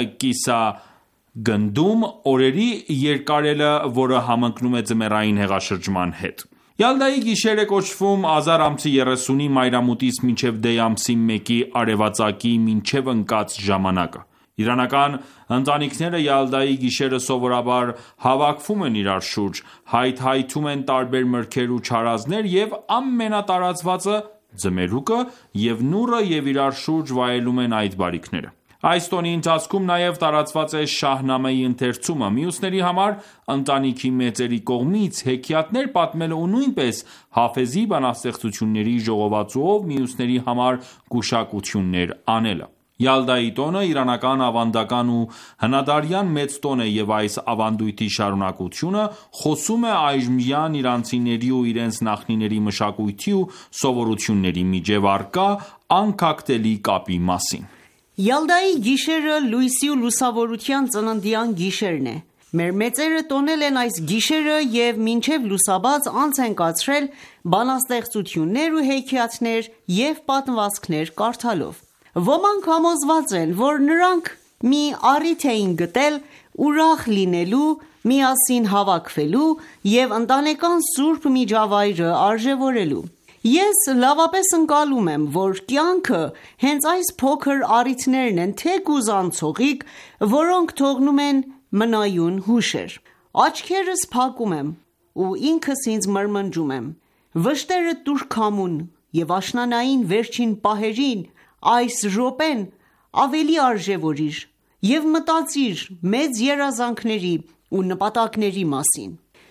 կիսագնդում օրերի երկարելը, որը համընկնում է ձմեռային հեղաշրջման հետ։ Յալդայի գիշեր է կոչվում ազար ամսի 30-ի մայրամուտից մինչև դեյ ամսի 1-ի արևածագի մինչև ընկած ժամանակը։ Իրանական ընտանիքները Յալդայի գիշերը սովորաբար հավաքվում են իրար շուրջ, հայթայթում են տարբեր մրգեր ու չարազներ և ամենատարածվածը ձմերուկը և նուռը և իրար շուրջ վայելում են այդ բարիքները։ Այս տոնի ընթացքում նաև տարածված է Շահնամեի ընթերցումը, մյուսների համար ընտանիքի մեծերի կողմից հեքիաթներ պատմելը ու նույնպես Հաֆեզի բանաստեղծությունների ժողովածուով մյուսների համար գուշակություններ անելը։ Յալդայի տոնը իրանական ավանդական ու հնադարյան մեծ տոն է և այս ավանդույթի շարունակությունը խոսում է այժմյան իրանցիների ու իրենց նախնիների մշակույթի ու սովորությունների միջև առկա անքակտելի կապի մասին։ Յալդայի գիշերը լույսի ու լուսավորության ծննդյան գիշերն է։ Մեր մեծերը տոնել են այս գիշերը և մինչև լուսաբաց անց են կացրել բանաստեղծություններ ու հեքիաթներ և պատմվածքներ կարդալով։ Ոմանք համոզված են, որ նրանք մի առիթ էին գտել ուրախ լինելու, միասին հավաքվելու և ընտանեկան սուրբ միջավայրը արժևորելու։ Ես լավապես ընկալում եմ, որ կյանքը հենց այս փոքր առիթներն են թեկուզ անցողիկ, որոնք թողնում են մնայուն հուշեր։ Աչքերս փակում եմ ու ինքս ինձ մրմնջում եմ. վշտերը տուր քամուն և աշնանային վերջին պահերին այս րոպեն ավելի արժևորիր և մտածիր մեծ երազանքների ու նպատակների մասին։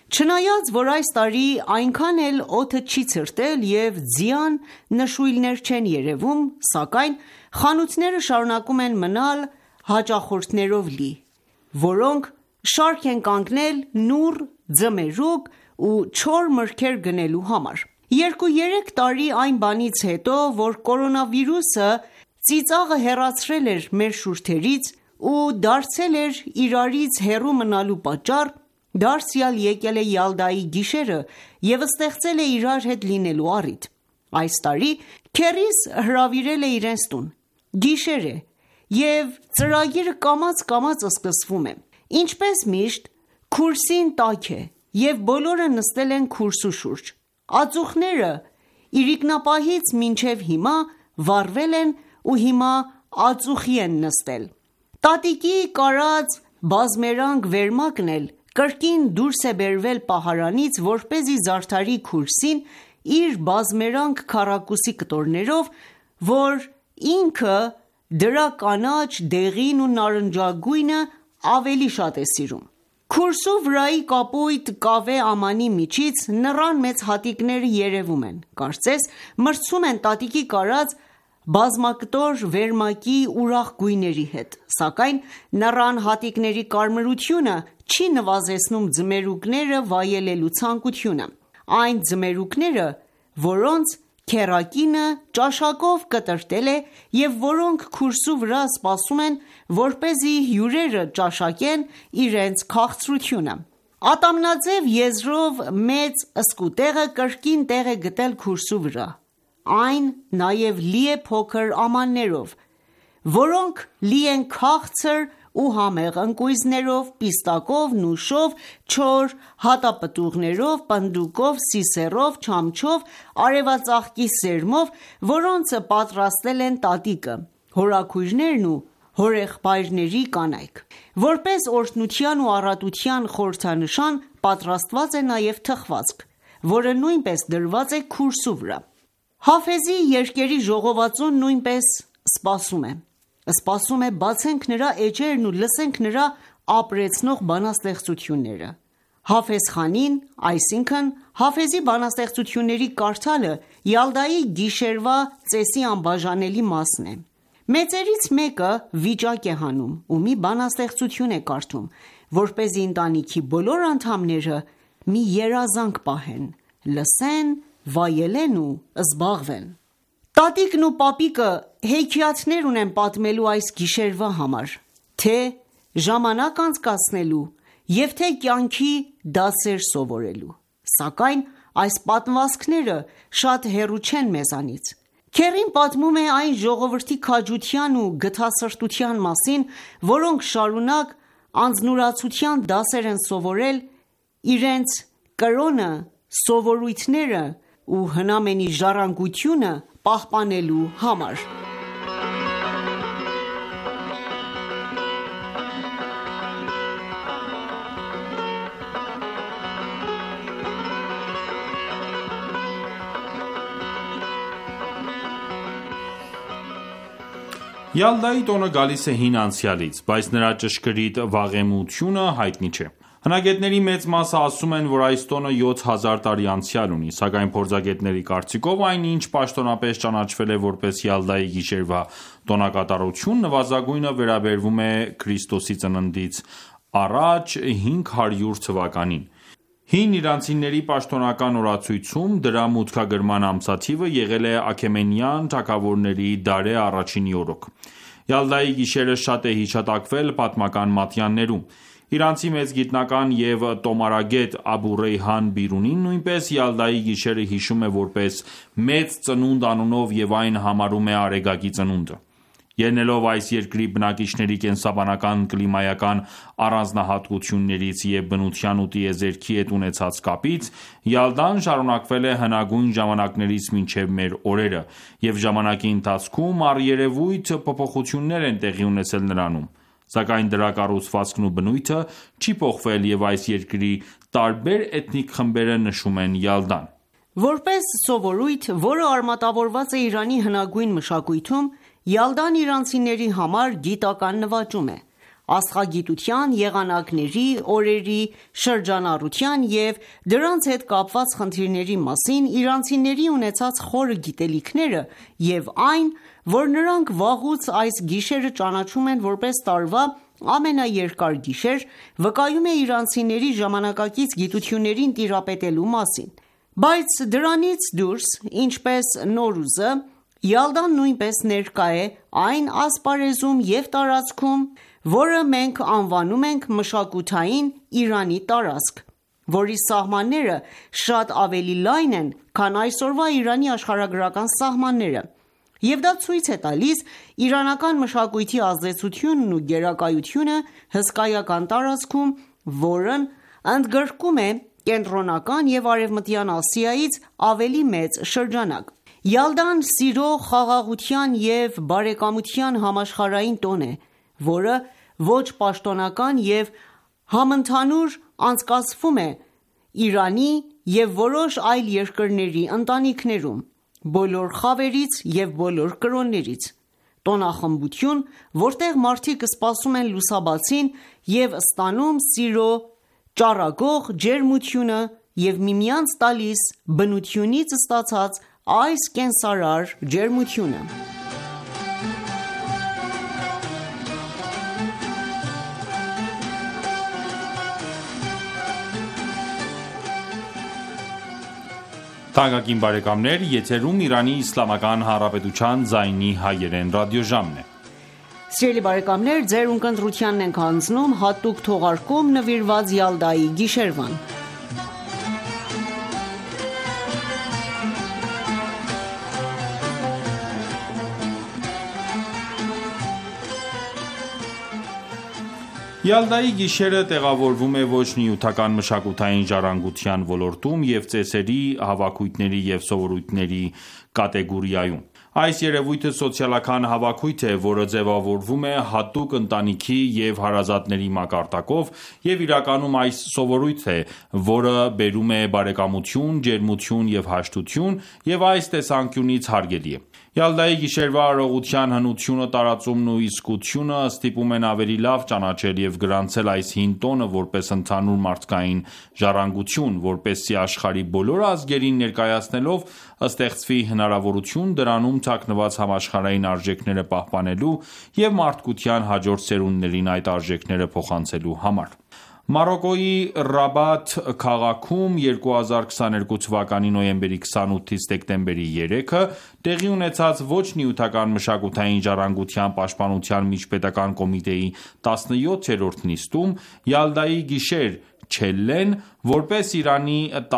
Չնայած որ այս տարի այնքան էլ օդը չի ցրտել և ձյան նշույլներ չեն երևում, սակայն խանութները շարունակում են մնալ հաճախորդներով լի, որոնք շարք են կանգնել նուռ, ձմերուկ ու չոր մրգեր գնելու համար։ 2-3 տարի այն բանից հետո, որ կորոնավիրուսը ծիծաղը հեռացրել էր մեր շուրթերից ու դարձել էր իրարից հեռու մնալու պատճառ, դարձյալ եկել է Յալդայի գիշերը և ստեղծել է իրար հետ լինելու առիթ։ Այս տարի քեռիս հրավիրել է իրենց տուն։ Գիշեր է և ծրագիրը կամաց սկսվում է։ Ինչպես միշտ, քուրսին տաք է և բոլորը նստել են քուրսու շուրջ։ Ածուխները իրիկնապահից մինչև հիմա վառվել են ու հիմա ածուխի են նստել։ Տատիկի կարած բազմերանգ վերմակն էլ կրկին դուրս է բերվել պահարանից, որպեսզի զարդարի քուրսին իր բազմերանգ քառակուսի կտորներով, որ ինքը դրա կանաչ, դեղին ու նարնջագույնը ավելի շատ է սիրում։ Քուրսու վրայի կապույտ կավե ամանի միջից նռան մեծ հատիկները երևում են, կարծես մրցում են տատիկի կարած բազմակտոր վերմակի ուրախ գույների հետ, սակայն նռան հատիկների կարմրությունը չի նվազեցնում ձմերուկները վայելելու ցանկությունը։ Այն ձմերուկները, որոնց քեռակինը ճաշակով կտրտել է և որոնք քուրսու վրա սպասում են, որպեսզի հյուրերը ճաշակեն իրենց քաղցրությունը։ Ատամնաձև եզրով մեծ սկուտեղը կրկին տեղ է գտել քուրսու վրա։ Այն նաև լի է փոքր ամաններով, որոնք լի են քաղցր ու համեղ ընկույզներով, պիստակով, նուշով, չոր հատապտուղներով, պնդուկով, սիսեռով, չամչով, արևածաղկի սերմով, որոնց պատրաստել են տատիկը, հորաքույրներն ու հորեղբայրների կանայք։ Որպես օրհնության ու առատության խորհրդանշան պատրաստված է նաև թխվածք, որը նույնպես դրված է քուրսու վրա։ Հաֆեզի երկերի ժողովածուն նույնպես սպասում է բացենք նրա էջերն ու լսենք նրա ապրեցնող բանաստեղծությունները։ Հաֆեզ խանին, այսինքն Հաֆեզի բանաստեղծությունների կարդալը Յալդայի գիշերվա ծեսի անբաժանելի մասն է։ Մեծերից մեկը վիճակ է հանում ու մի բանաստեղծություն է կարդում, որպեսզի ընտանիքի բոլոր անդամները մի երազանք պահեն, լսեն, վայելեն ու զբաղվեն։ Տատիկն ու պապիկը հեքիաթներ ունեն պատմելու այս գիշերվա համար, թե ժամանակ անցկացնելու և թե կյանքի դասեր սովորելու, սակայն այս պատմվածքները շատ հեռու չեն մեզանից։ Քեռին պատմում է այն ժողովրդի քաջության ու գթասրտության մասին, որոնք շարունակ անձնուրացության դասեր են սովորել իրենց կրոնը, սովորույթները ու հնամենի ժառանգությունը պահպանելու համար։ Յալդայի տոնը գալիս է հին անցյալից, բայց նրա ճշգրիտ վաղեմությունը հայտնի չէ։ Հնագետների մեծ մասը ասում են, որ այս տոնը 7000 տարի անցյալ ունի, սակայն փորձագետների կարծիքով այն, ինչ պաշտոնապես ճանաչվել է որպես Յալդայի գիշերվա տոնակատարություն, նվազագույնը վերաբերվում է Քրիստոսի ծննդից առաջ 500 թվականին։ Հին իրանցիների պաշտոնական օրացույցում դրա մուտքագրման ամսաթիվը եղել է Աքեմենյան թագավորների Դարեհ առաջինի օրոք։ Յալդայի գիշերը շատ է հիշատակվել պատմական մատյաններում։ Իրանցի մեծ գիտնական և տոմարագետ Աբու Ռեյհան Բիրունին նույնպես Յալդայի գիշերը հիշում է որպես մեծ ծնունդ անունով և այն համարում է արեգակի ծնունդը։ Ելնելով այս երկրի բնակիչների կենսաբանական կլիմայական առանձնահատկություններից և բնության ու տիեզերքի հետ ունեցած կապից, Յալդան շարունակվել է հնագույն ժամանակներից մինչև մեր օրերը, և ժամանակի ընթացքում առերևույթ փոփոխություններ են տեղի ունեցել նրանում, սակայն դրա կառուցվածքն ու բնույթը չի փոխվել և այս երկրի տարբեր էթնիկ խմբերը նշում են Յալդան։ Որպես սովորույթ, որը արմատավորված է Իրանի հնագույն մշակույթում, Յալդան իրանցիների համար գիտական նվաճում է։ աստղագիտության, եղանակների, օրերի շրջանառության և դրանց հետ կապված խնդիրների մասին իրանցիների ունեցած խորը գիտելիքները և այն, որ նրանք վաղուց այս գիշերը ճանաչում են որպես տարվա ամենաերկար գիշեր, վկայում է իրանցիների ժամանակակից գիտություններին տիրապետելու մասին: Բայց դրանից դուրս, ինչպես Նոռուզը, Յալդան նույնպես ներկա է այն ասպարեզում և տարածքում, որը մենք անվանում ենք մշակութային Իրանի տարածք, որի սահմանները շատ ավելի լայն են, քան այսօրվա Իրանի աշխարհագրական սահմանները, և դա ցույց է տալիս իրանական մշակույթի ազդեցությունն ու գերակայությունը հսկայական տարածքում, որն ընդգրկում է Կենտրոնական և Արևմտյան Ասիայից ավելի մեծ շրջանակ: Յալդան սիրո, խաղաղության և բարեկամության համաշխարհային տոն է, որը ոչ պաշտոնական և համընդհանուր անցկացվում է Իրանի և որոշ այլ երկրների ընտանիքներում, բոլոր խավերից և բոլոր կրոններից: Տոնախմբություն, որտեղ մարդիկ սպասում են լուսաբացին և ստանում սիրո ճառագող ջերմությունը և միմյանց տալիս բնությունից ստացած այս կենարար ջերմությունը: Յալդայի գիշերը տեղավորվում է ոչ նյութական մշակութային ժառանգության ոլորտում և ծեսերի, հավաքույթների և սովորույթների կատեգորիայում: Այս երևույթը սոցիալական հավաքույթ է, որը ձևավորվում է հատուկ ընտանիքի և հարազատների մակարդակով, և իրականում այս սովորույթ է, որը բերում է բարեկամություն, ջերմություն և հաշտություն և այս տեսանկյունից հարգելի է: Յալդայի գիշերվա արարողության հնությունը, տարածումն ու իսկությունը ստիպում են ավելի լավ ճանաչել և գրանցել այս հին տոնը որպես ընդհանուր մարդկային ժառանգություն, որպեսզի աշխարհի բոլոր ազգերին ներկայացնելով ստեղծվի հնարավորություն դրանում թաքնված համաշխարհային արժեքները պահպանելու և մարդկության հաջորդ սերունդներին այդ արժեքները փոխանցելու համար: Մարոկկոյի Ռաբաթ քաղաքում 2022 թվականի նոյեմբերի 28-ից դեկտեմբերի 3-ը տեղի ունեցած ոչ նյութական մշակութային ժառանգության պաշտպանության միջպետական կոմիտեի 17-րդ նիստում «Յալդայի գիշեր» Չելլեն, որպես Իրանի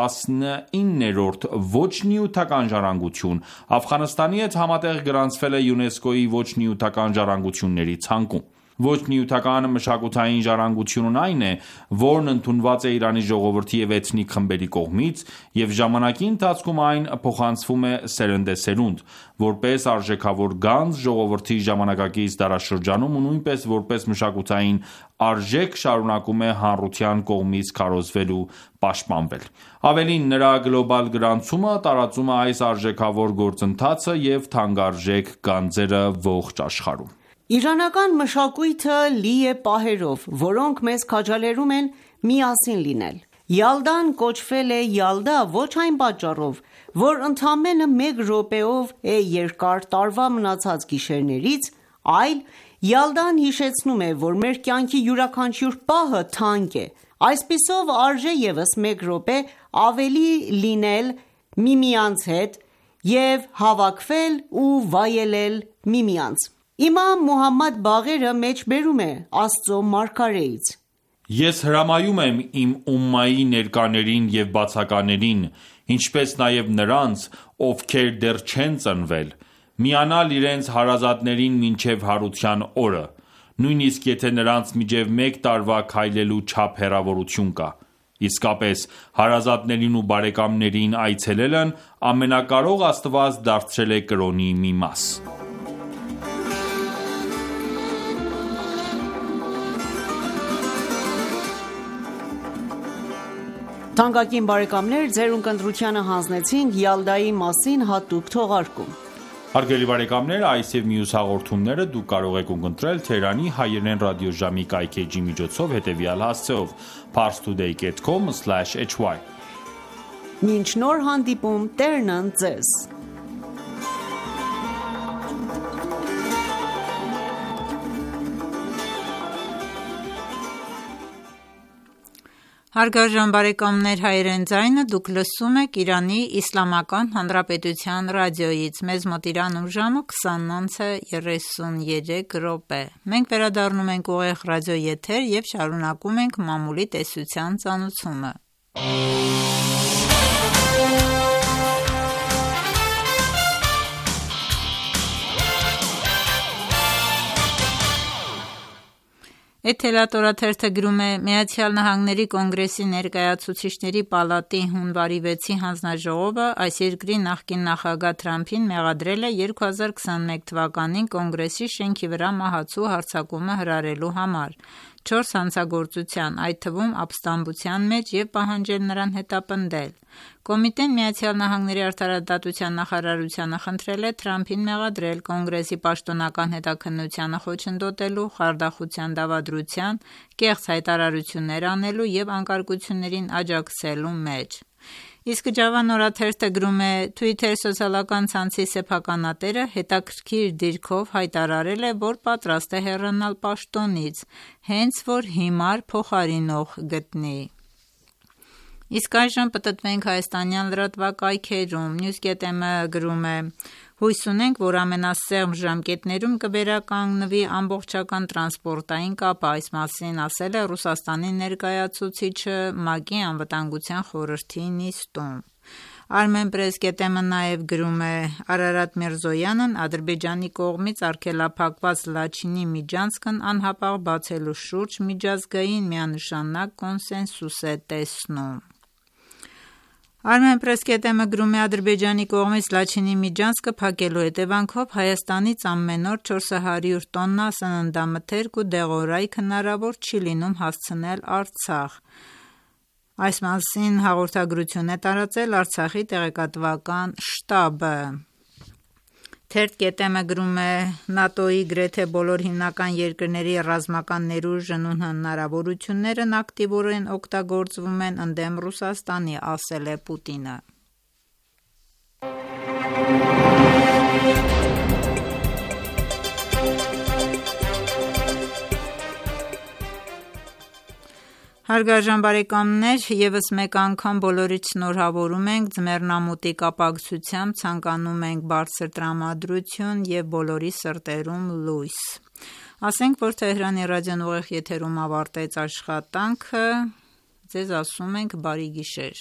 19-րդ ոչ նյութական ժառանգություն, Աֆղանստանի հետ համատեղ գրանցվել է ՅՈՒՆԵՍԿՕ-ի ոչ նյութական ժառանգությունների ցանկում: Ոչ նյութական մշակութային ժառանգությունն այն է, որն ընդունված է Իրանի ժողովրդի և էթնիկ խմբերի կողմից, և ժամանակի ընթացքում այն փոխանցվում է սերնդեսերունդ, որպես արժեքավոր գանձ ժողովրդի ժամանակակից դարաշրջանում ու նույնպես որպես մշակութային արժեք շարունակում է հանրության կողմից քարոզվել ու պաշտպանվել: Ավելին, նրա գլոբալ գրանցումը տարածում է այս արժեքավոր գործընթացը և թանկարժեք գանձերը ողջ աշխարհում: Իրանական մշակույթը լի է պահերով, որոնք մեզ քաջալերում են միասին լինել: Յալդան կոչվել է Յալդա ոչ այն պատճառով, որ ընդամենը մեկ րոպեով է երկար տարվա մնացած գիշերներից, այլ Յալդան հիշեցնում է, որ մեր կյանքի յուրաքանչյուր պահը թանկ է: Այսպիսով, արժե ևս մեկ րոպե ավելի լինել միմյանց հետ և հավաքվել ու վայելել միմյանց: Իմամ Մուհամմադ Բաղերը մեջբերում է Աստծո մարգարեից. «Ես հրամայում եմ իմ ումմայի ներկաներին և բացականերին, ինչպես նաև նրանց, ովքեր դեռ չեն ծնվել, միանալ իրենց հարազատներին մինչև Հարության օրը, նույնիսկ եթե նրանց միջև մեկ տարվա քայլելու չափ հեռավորություն կա: Իսկապես, հարազատներին ու բարեկամներին այցելելն Ամենակարող Աստված դարձրել է կրոնի մի մաս»: Հարգելի բարեկամներ, այս և մյուս հաղորդումները դուք կարող եք ունկնդրել Թերանի հայերեն ռադիոժամի կայքէջի միջոցով հետևյալ հասցեով՝ parstoday.com/hy: Մինչ նոր հանդիպում, Տերն ընդ ձեզ: Հարգարժան բարեկամներ, հայերեն ձայնը դուք լսում եք Իրանի Իսլամական Հանրապետության ռադիոյից: Մեզ մոտ Իրանում ժամը 29:33: Մենք վերադառնում ենք ուղիղ ռադիո եթեր և շարունակում ենք մամուլի տեսության ծանուցումը: Էթելատ օրաթերթը գրում է. «ԱՄՆ Կոնգրեսի Ներկայացուցիչների պալատի հունվարի 6-ի հանձնաժողովը այս երկրի նախկին նախագահ Թրամփին մեղադրել է 2021 թվականին Կոնգրեսի շենքի վրա մահացու հարձակումը հրահրելու համար 4 հանցագործության, այդ թվում ապստամբության մեջ և պահանջել նրան հետապնդել: Կոմիտեն ԱՄՆ արդարադատության նախարարությանը խնդրել է Թրամփին մեղադրել Կոնգրեսի պաշտոնական հետաքննությանը խոչընդոտելու, խարդախության դավադրության, կեղծ հայտարարություններ անելու և անկարգություններին աջակցելու մեջ»: Իսկ Ջավան օրաթերթը գրում է. Twitter սոցիալական ցանցի սեփականատերը հետաքրքիր դիրքով հայտարարել է, որ պատրաստ է հեռանալ պաշտոնից, հենց որ հիմար փոխարինող գտնի: Իսկ այժմ պտտվենք հայաստանյան լրատվակայքերում: Newsget.am-ը գրում է. «Հույս ունենք, որ ամենասեղմ ժամկետներում կվերականգնվի ամբողջական տրանսպորտային կապը», այս մասին ասել է Ռուսաստանի ներկայացուցիչը ՄԱԿ-ի Անվտանգության խորհրդի նիստում: Armenpress.am-ը նաև գրում է. «Արարատ Միրզոյանն Ադրբեջանի կողմից արգելափակված Լաչինի միջանցքն անհապաղ բացելու շուրջ միջազգային միանշանակ կոնսենսուս է տեսնում»: Armenpress.am-ը գրում է. «Ադրբեջանի կողմից Լաչինի միջանցքը փակելու հետևանքով Հայաստանից ամեն օր 400 տոննա սննդամթերք ու դեղորայք հնարավոր չի լինում հասցնել Արցախ»: Այս մասին հաղորդագրություն է տարածել Արցախի տեղեկատվական շտաբը: Թերթ.am-ը գրում է. «ՆԱՏՕ-ի գրեթե բոլոր հիմնական երկրների ռազմական ներուժն ու հնարավորություններն ակտիվորեն օգտագործվում են ընդդեմ Ռուսաստանի», ասել է Պուտինը: Հարգարժան բարեկամներ, ևս մեկ անգամ բոլորիդ շնորհավորում ենք: Ձմեռնամուտի կապակցությամբ ցանկանում ենք բարձր տրամադրություն և բոլորի սրտերում լույս: Ասենք, որ Թեհրանի ռադիոն ուղիղ եթերում ավարտեց աշխատանքը: Ձեզ ասում ենք բարի գիշեր: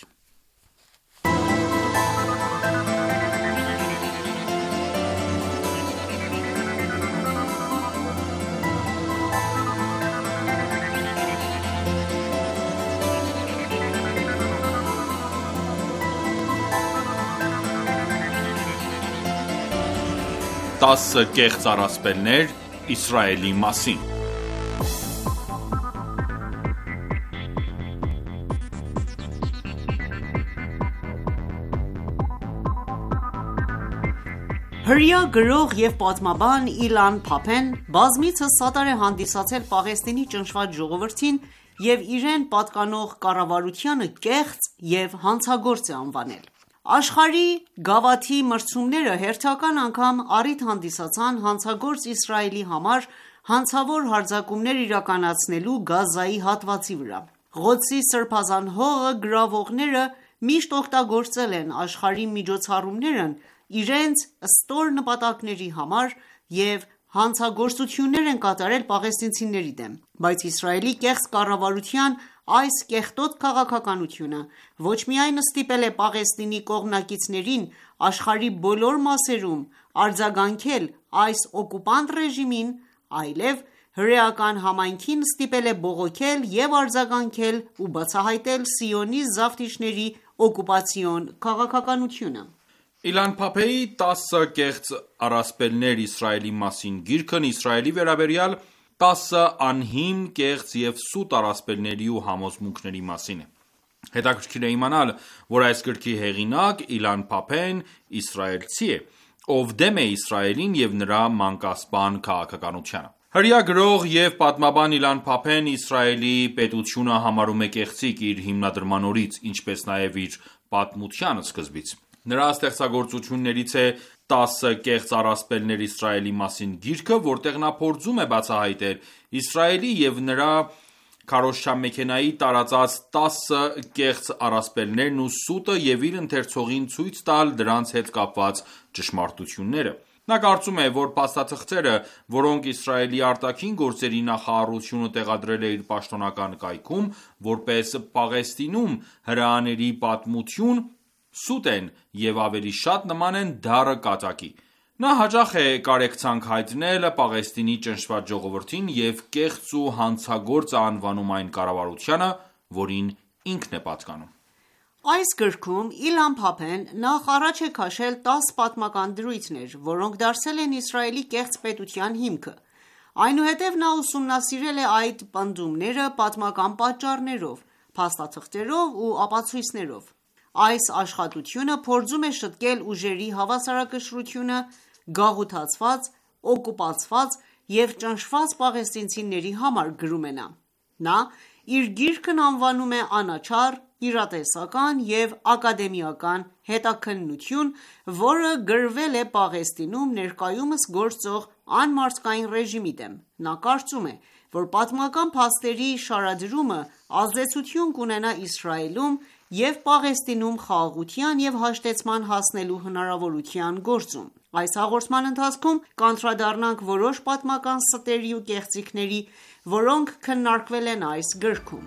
Տասը կեղծ առասպելներ Իսրայելի մասին: Հրեա գրող և պատմաբան Իլան Փափեն բազմիցս սատար է հանդիսացել Պաղեստինի ճնշված ժողովրդին և իրեն պատկանող կառավարությանը կեղծ և հանցագործ է անվանել: Աշխարհի գավաթի մրցումները հերթական անգամ առիթ հանդիսացան հանցագործ Իսրայելի համար հանցավոր հարձակումներ իրականացնելու Գազայի հատվածի վրա: Ղոդսի սրբազան հողը գրավողները միշտ օգտագործել են աշխարհի միջոցառումներն իրենց ստոր նպատակների համար և հանցագործություններ են կատարել պաղեստինցիների դեմ: Բայց Իսրայելի կեղծ կառավարության այս կեղտոտ քաղաքականությունը ոչ միայն ստիպել է Պաղեստինի կողմնակիցներին աշխարհի բոլոր մասերում արձագանքել այս օկուպանտ ռեժիմին, այլև հրեական համայնքին ստիպել է բողոքել և արձագանքել ու բացահայտել սիոնիստ զավթիչների օկուպացիոն քաղաքականությունը: Իլան Փափեի «Տասը կեղծ առասպելներ Իսրայելի մասին» գիրքն Իսրայելի վերաբերյալ 10 անհիմն, կեղծ և սուտ առասպելների ու համոզմունքների մասին է: Հետաքրքիր է իմանալ, որ այս գրքի հեղինակ Իլան Փափեն իսրայելցի է, ով դեմ է Իսրայելին և նրա մանկասպան քաղաքականությանը։ Հրեա գրող և պատմաբան Իլան Փափեն Իսրայելի պետությունը համարում է կեղծիք իր հիմնադրման օրից, ինչպես նաև իր պատմության սկզբից։ Նրա ստեղծագործություններից է «10 կեղծ առասպելներ Իսրայելի մասին» գիրքը, որտեղ նա փորձում է բացահայտել Իսրայելի և նրա քարոզչամեքենայի տարածած 10 կեղծ առասպելներն ու սուտը և իր ընթերցողին ցույց տալ դրանց հետ կապված ճշմարտությունները։ Նա կարծում է, որ փաստաթղթերը, որոնք Իսրայելի արտաքին գործերի նախարարությունը տեղադրել է իր պաշտոնական կայքում, որպես Պաղեստինում հրեաների պատմություն, սուտ են և ավելի շատ նման են դառը կատակի։ Նա հաճախ է կարեկցանք հայտնել Պաղեստինի ճնշված ժողովրդին և կեղծ ու հանցագործ է անվանում այն կառավարությանը, որին ինքն է պատկանում։ Այս գրքում Իլան Փափեն նախ առաջ է քաշել 10 պատմական դրույթներ, որոնք դարձել են Իսրայելի կեղծ պետության հիմքը։ Այնուհետև նա ուսումնասիրել է այդ պնդումները պատմական պատճառներով, փաստաթղթերով ու ապացույցներով։ Այս աշխատությունը փորձում է շտկել ուժերի հավասարակշռությունը գաղութացված, օկուպացված և ճնշված պաղեստինցիների համար, գրում է նա։ Նա իր գիրքն անվանում է անաչառ, իրատեսական և ակադեմիական հետաքննություն, որը գրվել է Պաղեստինում ներկայումս գործող անմարդկային ռեժիմի դեմ։ Նա կարծում է, որ պատմական փաստերի շարադրումը ազդեցություն կունենա Իսրայելում և Պաղեստինում խաղաղության և հաշտեցման հասնելու հնարավորության գործում։ Այս հաղորդման ընթացքում կանդրադառնանք որոշ պատմական ստերի ու կեղծիքների, որոնք քննարկվել են այս գրքում։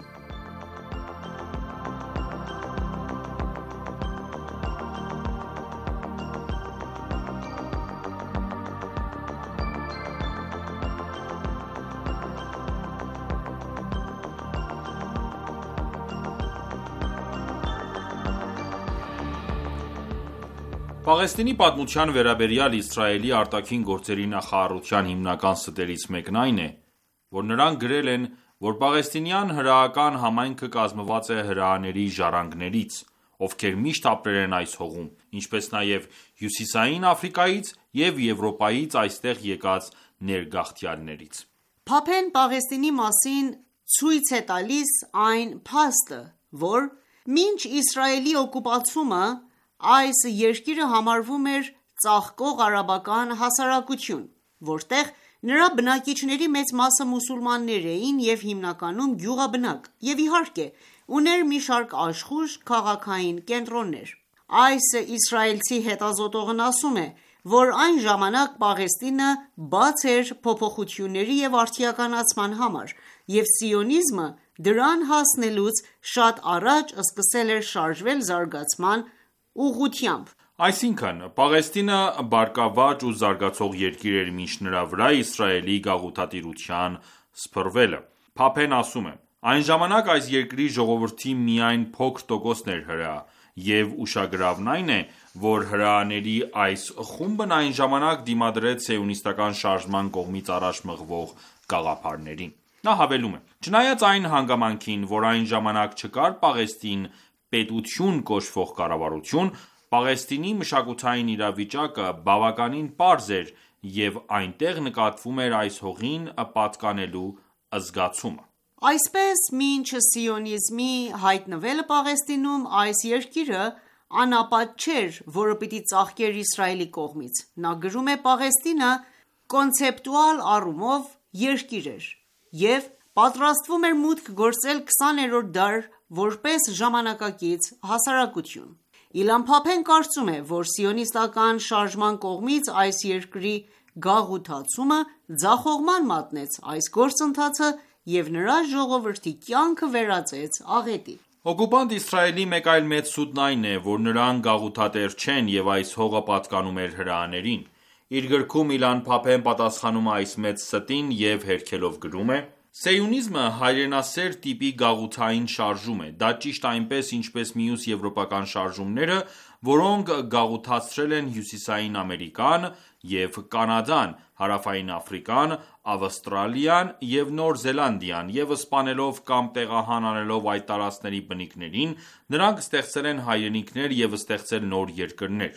Պաղեստինի պատմության վերաբերյալ Իսրայելի արտաքին գործերի նախարարության հիմնական ստերից մեկն այն է, որ նրանք գրել են, որ պաղեստինյան հրեական համայնքը կազմված է հրեաների ժառանգներից, ովքեր միշտ ապրել են այս հողում, ինչպես նաև Հյուսիսային Աֆրիկայից և Եվրոպայից այստեղ եկած ներգաղթյալներից։ Փափեն Պաղեստինի մասին ցույց է տալիս այն փաստը, որ մինչ Իսրայելի օկուպացումը այս երկիրը համարվում էր ծաղկող արաբական հասարակություն, որտեղ նրա բնակիչների մեծ մասը մուսուլմաններ էին և հիմնականում գյուղաբնակ, և իհարկե ուներ մի շարք աշխույժ քաղաքային կենտրոններ։ Այս իսրայելցի հետազոտողն ասում է, որ այն ժամանակ Պաղեստինը բաց էր փոփոխությունների և արդիականացման համար, և սիոնիզմը դրան հասնելուց շատ առաջ սկսել էր շարժվել զարգացման ուղղությամբ։ Այսինքն, Պաղեստինը բարգավաճ ու զարգացող երկիր էր մինչ նրա վրա Իսրայելի գաղութատիրության սփռվելը։ Փափեն ասում է. «Այն ժամանակ այս երկրի ժողովրդի միայն փոքր տոկոսն էր հրեա, և ուշագրավն այն է, որ հրեաների այս խումբն այն ժամանակ դիմադրեց սիոնիստական շարժման կողմից առաջ մղվող գաղափարներին»։ Նա հավելում է. «Չնայած այն հանգամանքին, որ այն ժամանակ չկար Պաղեստին պետություն կոչվող կառավարություն, Պաղեստինի մշակութային իրավիճակը բավականին պարզ էր և այնտեղ նկատվում էր այս հողին պատկանելու զգացումը»։ Այսպես, մինչ սիոնիզմի հայտնվելը Պաղեստինում, այս երկիրը անապատ չէր, որը պիտի ծաղկեր Իսրայելի կողմից։ Նա գրում է. «Պաղեստինը կոնցեպտուալ առումով երկիր էր և պատրաստվում էր մուտք գործել 20-րդ դար որպես ժամանակակից հասարակություն»։ Իլան Փափեն կարծում է, որ սիոնիստական շարժման կողմից այս երկրի գաղութացումը ձախողման մատնեց այս գործընթացը և նրա ժողովրդի կյանքը վերածեց աղետի։ Օկուպանտ Իսրայելի մեկ այլ մեծ սուտն այն է, որ նրանք գաղութատեր չեն և այս հողը պատկանում էր հրեաներին։ Իր գրքում Իլան Փափեն պատասխանում է այս մեծ ստին և հերքելով գրում է. «Սիոնիզմը հայրենասեր տիպի գաղութային շարժում է։ Դա ճիշտ այնպես, ինչպես մյուս եվրոպական շարժումները, որոնք գաղութացրել են Հյուսիսային Ամերիկան և Կանադան, Հարավային Աֆրիկան, Ավստրալիան և Նոր Զելանդիան, և սպանելով կամ տեղահան անելով այդ տարածքների բնիկներին, նրանք ստեղծել են հայրենիքներ և ստեղծել նոր երկրներ։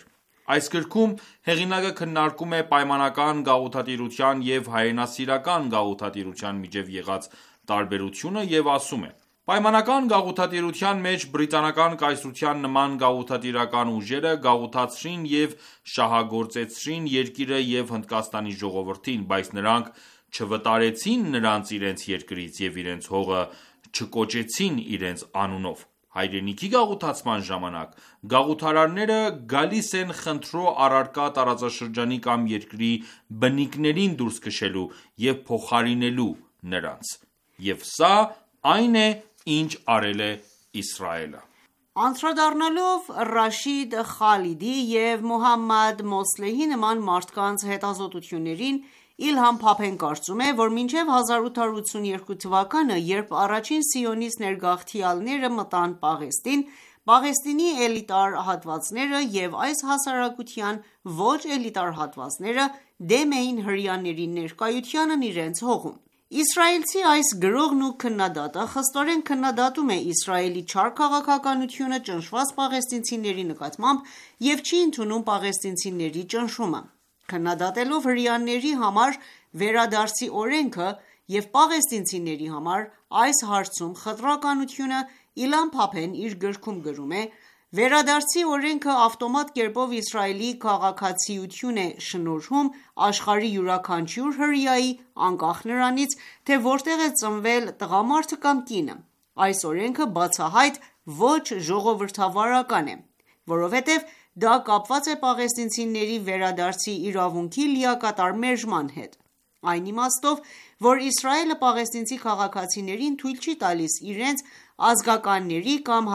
Այս գրքում հեղինակը քննարկում է պայմանական գաղութատիրության և հայրենասիրական գաղութատիրության միջև եղած տարբերությունը և ասում է. «Պայմանական գաղութատիրության մեջ բրիտանական կայսրության նման գաղութատիրական ուժերը գաղութացրին և շահագործեցրին երկիրը և Հնդկաստանի ժողովրդին, բայց նրանք չվտարեցին նրանց իրենց երկրից և իրենց հողը չկոչեցին իրենց անունով: Հայրենիքի գաղութացման ժամանակ գաղութարարները գալիս են խնդրո առարկա տարածաշրջանի կամ երկրի բնիկներին դուրս քշելու և փոխարինելու նրանց: Եվ սա այն է, ինչ արել է Իսրայելը»: Անդրադառնալով Ռաշիդ Խալիդի և Մոհամմադ Մոսլեհի նման մարդկանց հետազոտություններին, Իլհամ Փափեն կարծում է, որ մինչև 1882 թվականը, երբ առաջին սիոնիստ ներգաղթյալները մտան Պաղեստին, Պաղեստինի էլիտար հատվածները և այս հասարակության ոչ էլիտար հատվածները դեմ էին հրեաների ներկայությանն իրենց հողում: Իսրայելցի այս գրողն ու քննադատը խստորեն քննադատում է Իսրայելի չար քաղաքականությունը ճնշված պաղեստինցիների նկատմամբ և չի ընդունում պաղեստինցիների ճնշումը: Քննադատելով հրեաների համար վերադարձի օրենքը և պաղեստինցիների համար այս հարցում խտրականությունը, Իլհամ Փափեն իր գրքում գրում է. «Վերադարձի օրենքը ավտոմատ կերպով Իսրայելի քաղաքացիություն է շնորհում աշխարհի յուրաքանչյուր հրեայի, անկախ նրանից, թե որտեղ է ծնվել տղամարդը կամ կինը: Այս օրենքը բացահայտ ոչ ժողովրդավարական է, որովհետև դա կապված է պաղեստինցիների վերադարձի իրավունքի լիակատար մերժման հետ: Այն իմաստով, որ Իսրայելը պաղեստինցի քաղաքացիներին թույլ չի տալիս իրենց ազգականների կամ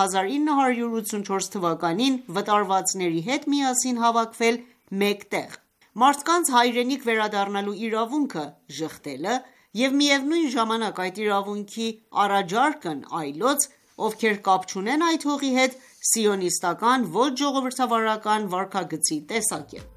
1984 թվականին վտարվածների հետ միասին հավաքվել մեկ տեղ: Մարդկանց հայրենիք վերադառնալու իրավունքը ժխտելը և միևնույն ժամանակ այդ իրավունքի առաջարկն այլոց, ովքեր կապ չունեն այդ հողի հետ, սիոնիստական ոչ ժողովրդավարական վարքագծի տեսակ է»: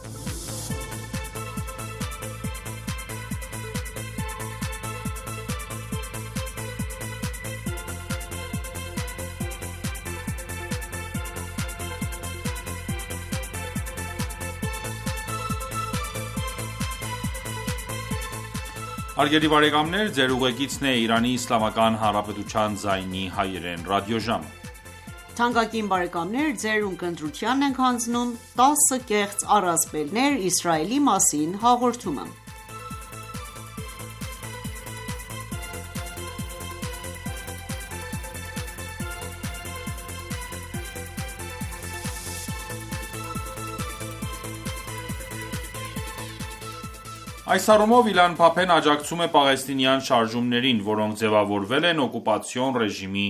Այս առումով Իլան Փափեն աջակցում է պաղեստինյան շարժումներին, որոնք ձևավորվել են օկուպացիոն ռեժիմի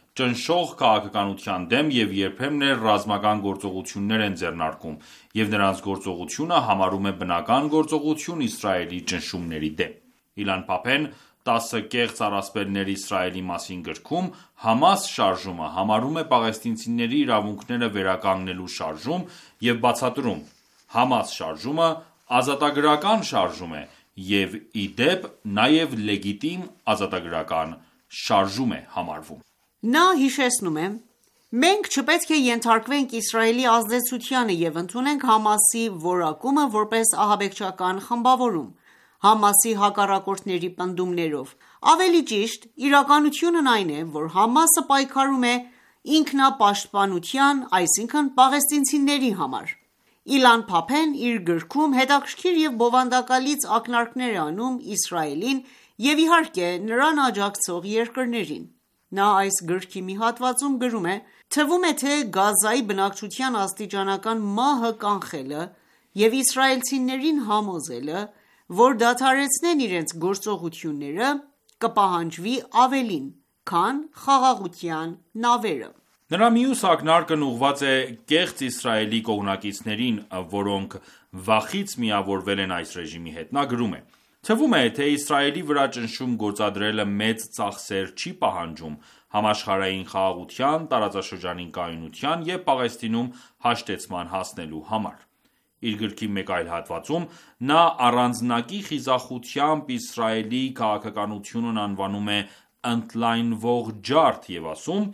ճնշող քաղաքականության դեմ և երբեմն էլ ռազմական գործողություններ են ձեռնարկում և նրանց գործողությունը համարում է բնական գործողություն Իսրայելի ճնշումների դեմ: Իլան Փափեն «10 կեղծ առասպելներ Իսրայելի մասին» գրքում «Համաս» շարժումը համարում է պաղեստինցիների իրավունքները վերականգնելու շարժում և բացատրում. «Համաս շարժումը ազատագրական շարժում է և ի դեպ նաև լեգիտիմ ազատագրական շարժում է համարվում»: Նա հիշեցնում է. «Մենք չպետք է ենթարկվենք Իսրայելի ազդեցությանը և ընդունենք ՀԱՄԱՍ-ի որակումը որպես ահաբեկչական խմբավորում, ՀԱՄԱՍ-ի հակառակորդների պնդումներով: Ավելի ճիշտ, իրականությունն այն է, որ ՀԱՄԱՍ-ը պայքարում է ինքնապաշտպանության, այսինքն պաղեստինցիների համար»: Իլան Փափեն իր գրքում հետաքրքիր և բովանդակալից ակնարկներ է անում Իսրայելին և իհարկե նրան աջակցող երկրներին: Նա այս գրքի մի հատվածում գրում է. «Թվում է, թե Գազայի բնակչության աստիճանական մահը կանխելը և իսրայելցիներին համոզելը, որ դադարեցնեն իրենց գործողությունները, կպահանջվի ավելին, քան խաղաղության նավերը»: Նրա մյուս ակնարկն ուղղված է կեղծ Իսրայելի կողմնակիցներին, որոնք վախից միավորվել են այս ռեժիմի հետ: Նա գրում է. «Թվում է, թե Իսրայելի վրա ճնշում գործադրելը մեծ ծախսեր չի պահանջում համաշխարհային խաղաղության, տարածաշրջանի կայունության և Պաղեստինում հաշտեցման հասնելու համար»: Իր գրքի մեկ այլ հատվածում նա առանձնակի խիզախությամբ Իսրայելի քաղաքականությունն անվանում է «ընդլայնվող ջարդ» և ասում.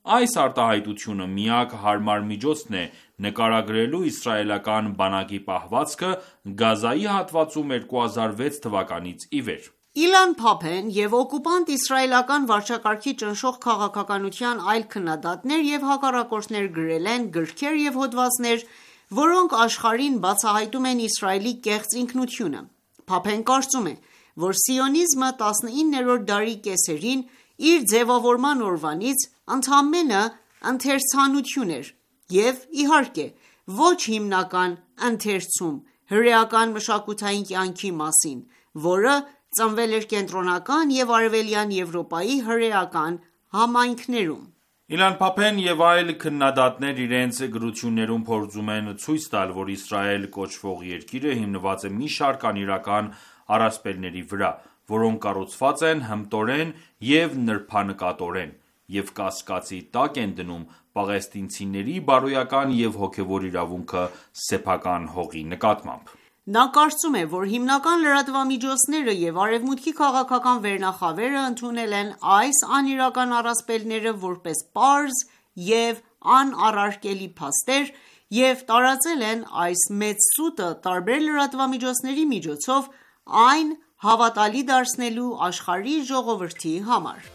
Այս արտահայտությունը միակ հարմար միջոցն է նկարագրելու իսրայելական բանակի պահվածքը Գազայի հատվածում 2006 թվականից ի վեր: Իլան Փափեն և օկուպանտ իսրայելական վարչակարգի ճնշող քաղաքականության այլ քննադատներ և հակառակորդներ գրել են գրքեր և հոդվածներ, որոնք աշխարհին բացահայտում են Իսրայելի կեղծ ինքնությունը: Փափեն կարծում է, որ սիոնիզմը 19-րդ դարի կեսերին իր ձևավորման օրվանից ընդամենը ընթերցանություն էր և, իհարկե, ոչ հիմնական ընթերցում հրեական մշակութային կյանքի մասին, որը ծնվել էր Կենտրոնական և Արևելյան Եվրոպայի հրեական համայնքներում: Իլան Փափեն և այլ քննադատներ իրենց գրություններում փորձում են ցույց տալ, որ Իսրայել կոչվող երկիրը հիմնված է մի շարք անիրական առասպելների վրա, որոնք կառուցված են հմտորեն և նրբանկատորեն և կասկածի տակ են դնում պաղեստինցիների բարոյական և հոգևոր իրավունքը սեփական հողի նկատմամբ: Նա կարծում է, որ հիմնական լրատվամիջոցները և Արևմուտքի քաղաքական վերնախավերը ընդունել են այս անիրական առասպելները որպես պարզ և անառարկելի փաստեր և տարածել են այս մեծ սուտը տարբեր լրատվամիջոցների միջոցով այն հավատալի դարձնելու աշխարհի ժողովրդի համար: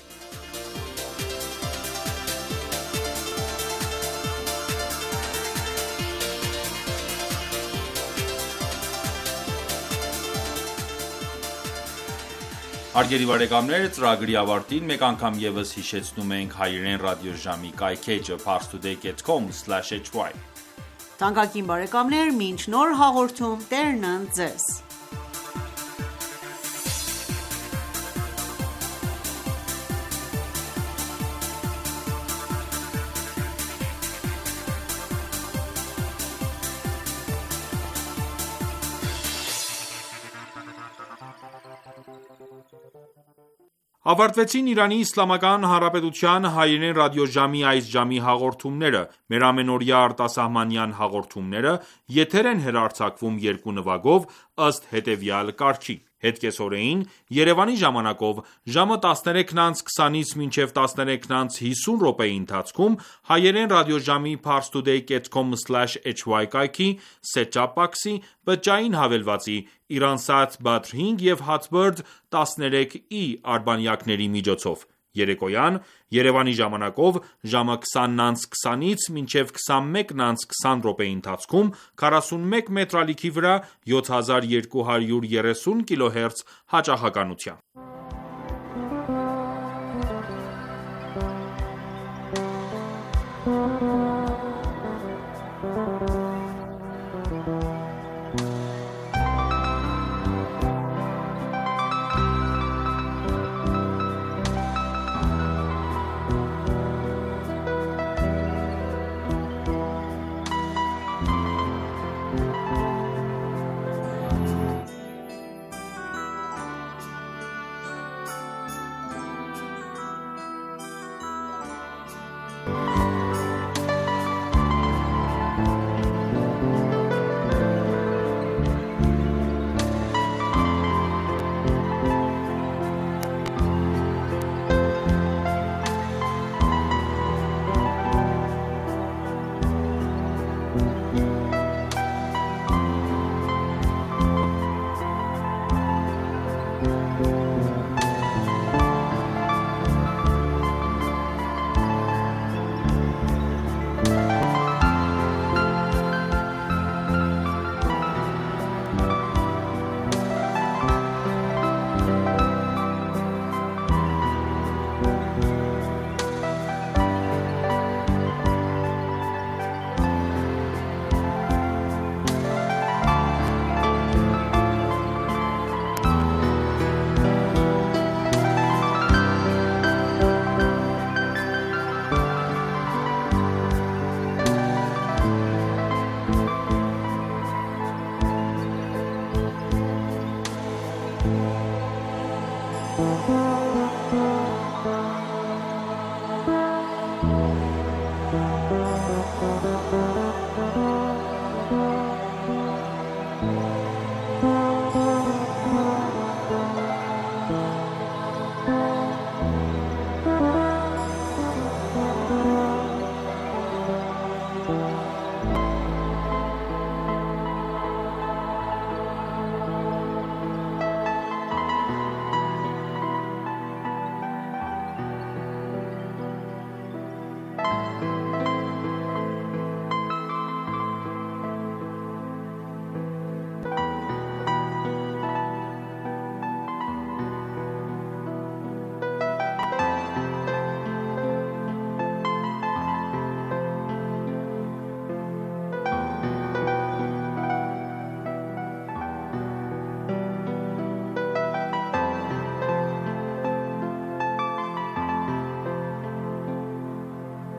Հարգելի բարեկամներ, ծրագրի ավարտին մեկ անգամ ևս հիշեցնում ենք հայրեն ռադիոժամի կայքէջը՝ parstoday.com/hy: Թանկագին բարեկամներ, մինչ նոր հաղորդում Տերն ընդ Ձեզ: Ավարտվեցին Իրանի Իսլամական Հանրապետության հայրեն ռադիոժամի այս ժամի հաղորդումները: Մեր ամենօրյա արտասահմանյան հաղորդումները եթեր են հեռարձակվում երկու նվագով ըստ հետևյալ կարգի: Հետկեսօրեին Երևանի ժամանակով ժամը 13:20-ից մինչև 13:50 րոպեի ընթացքում հայերեն ռադիոժամի parstoday.com/hy կայքի set-top box-ի, բջջային հավելվածի, Iransat Badr 5 և Hotbird 13e արբանյակների միջոցով: Երեկոյան Երևանի ժամանակով ժամը 20:20-ից մինչև 21:20 րոպեի ընթացքում 41 մետրալիքի վրա 7230 kHz հաճախականությամբ: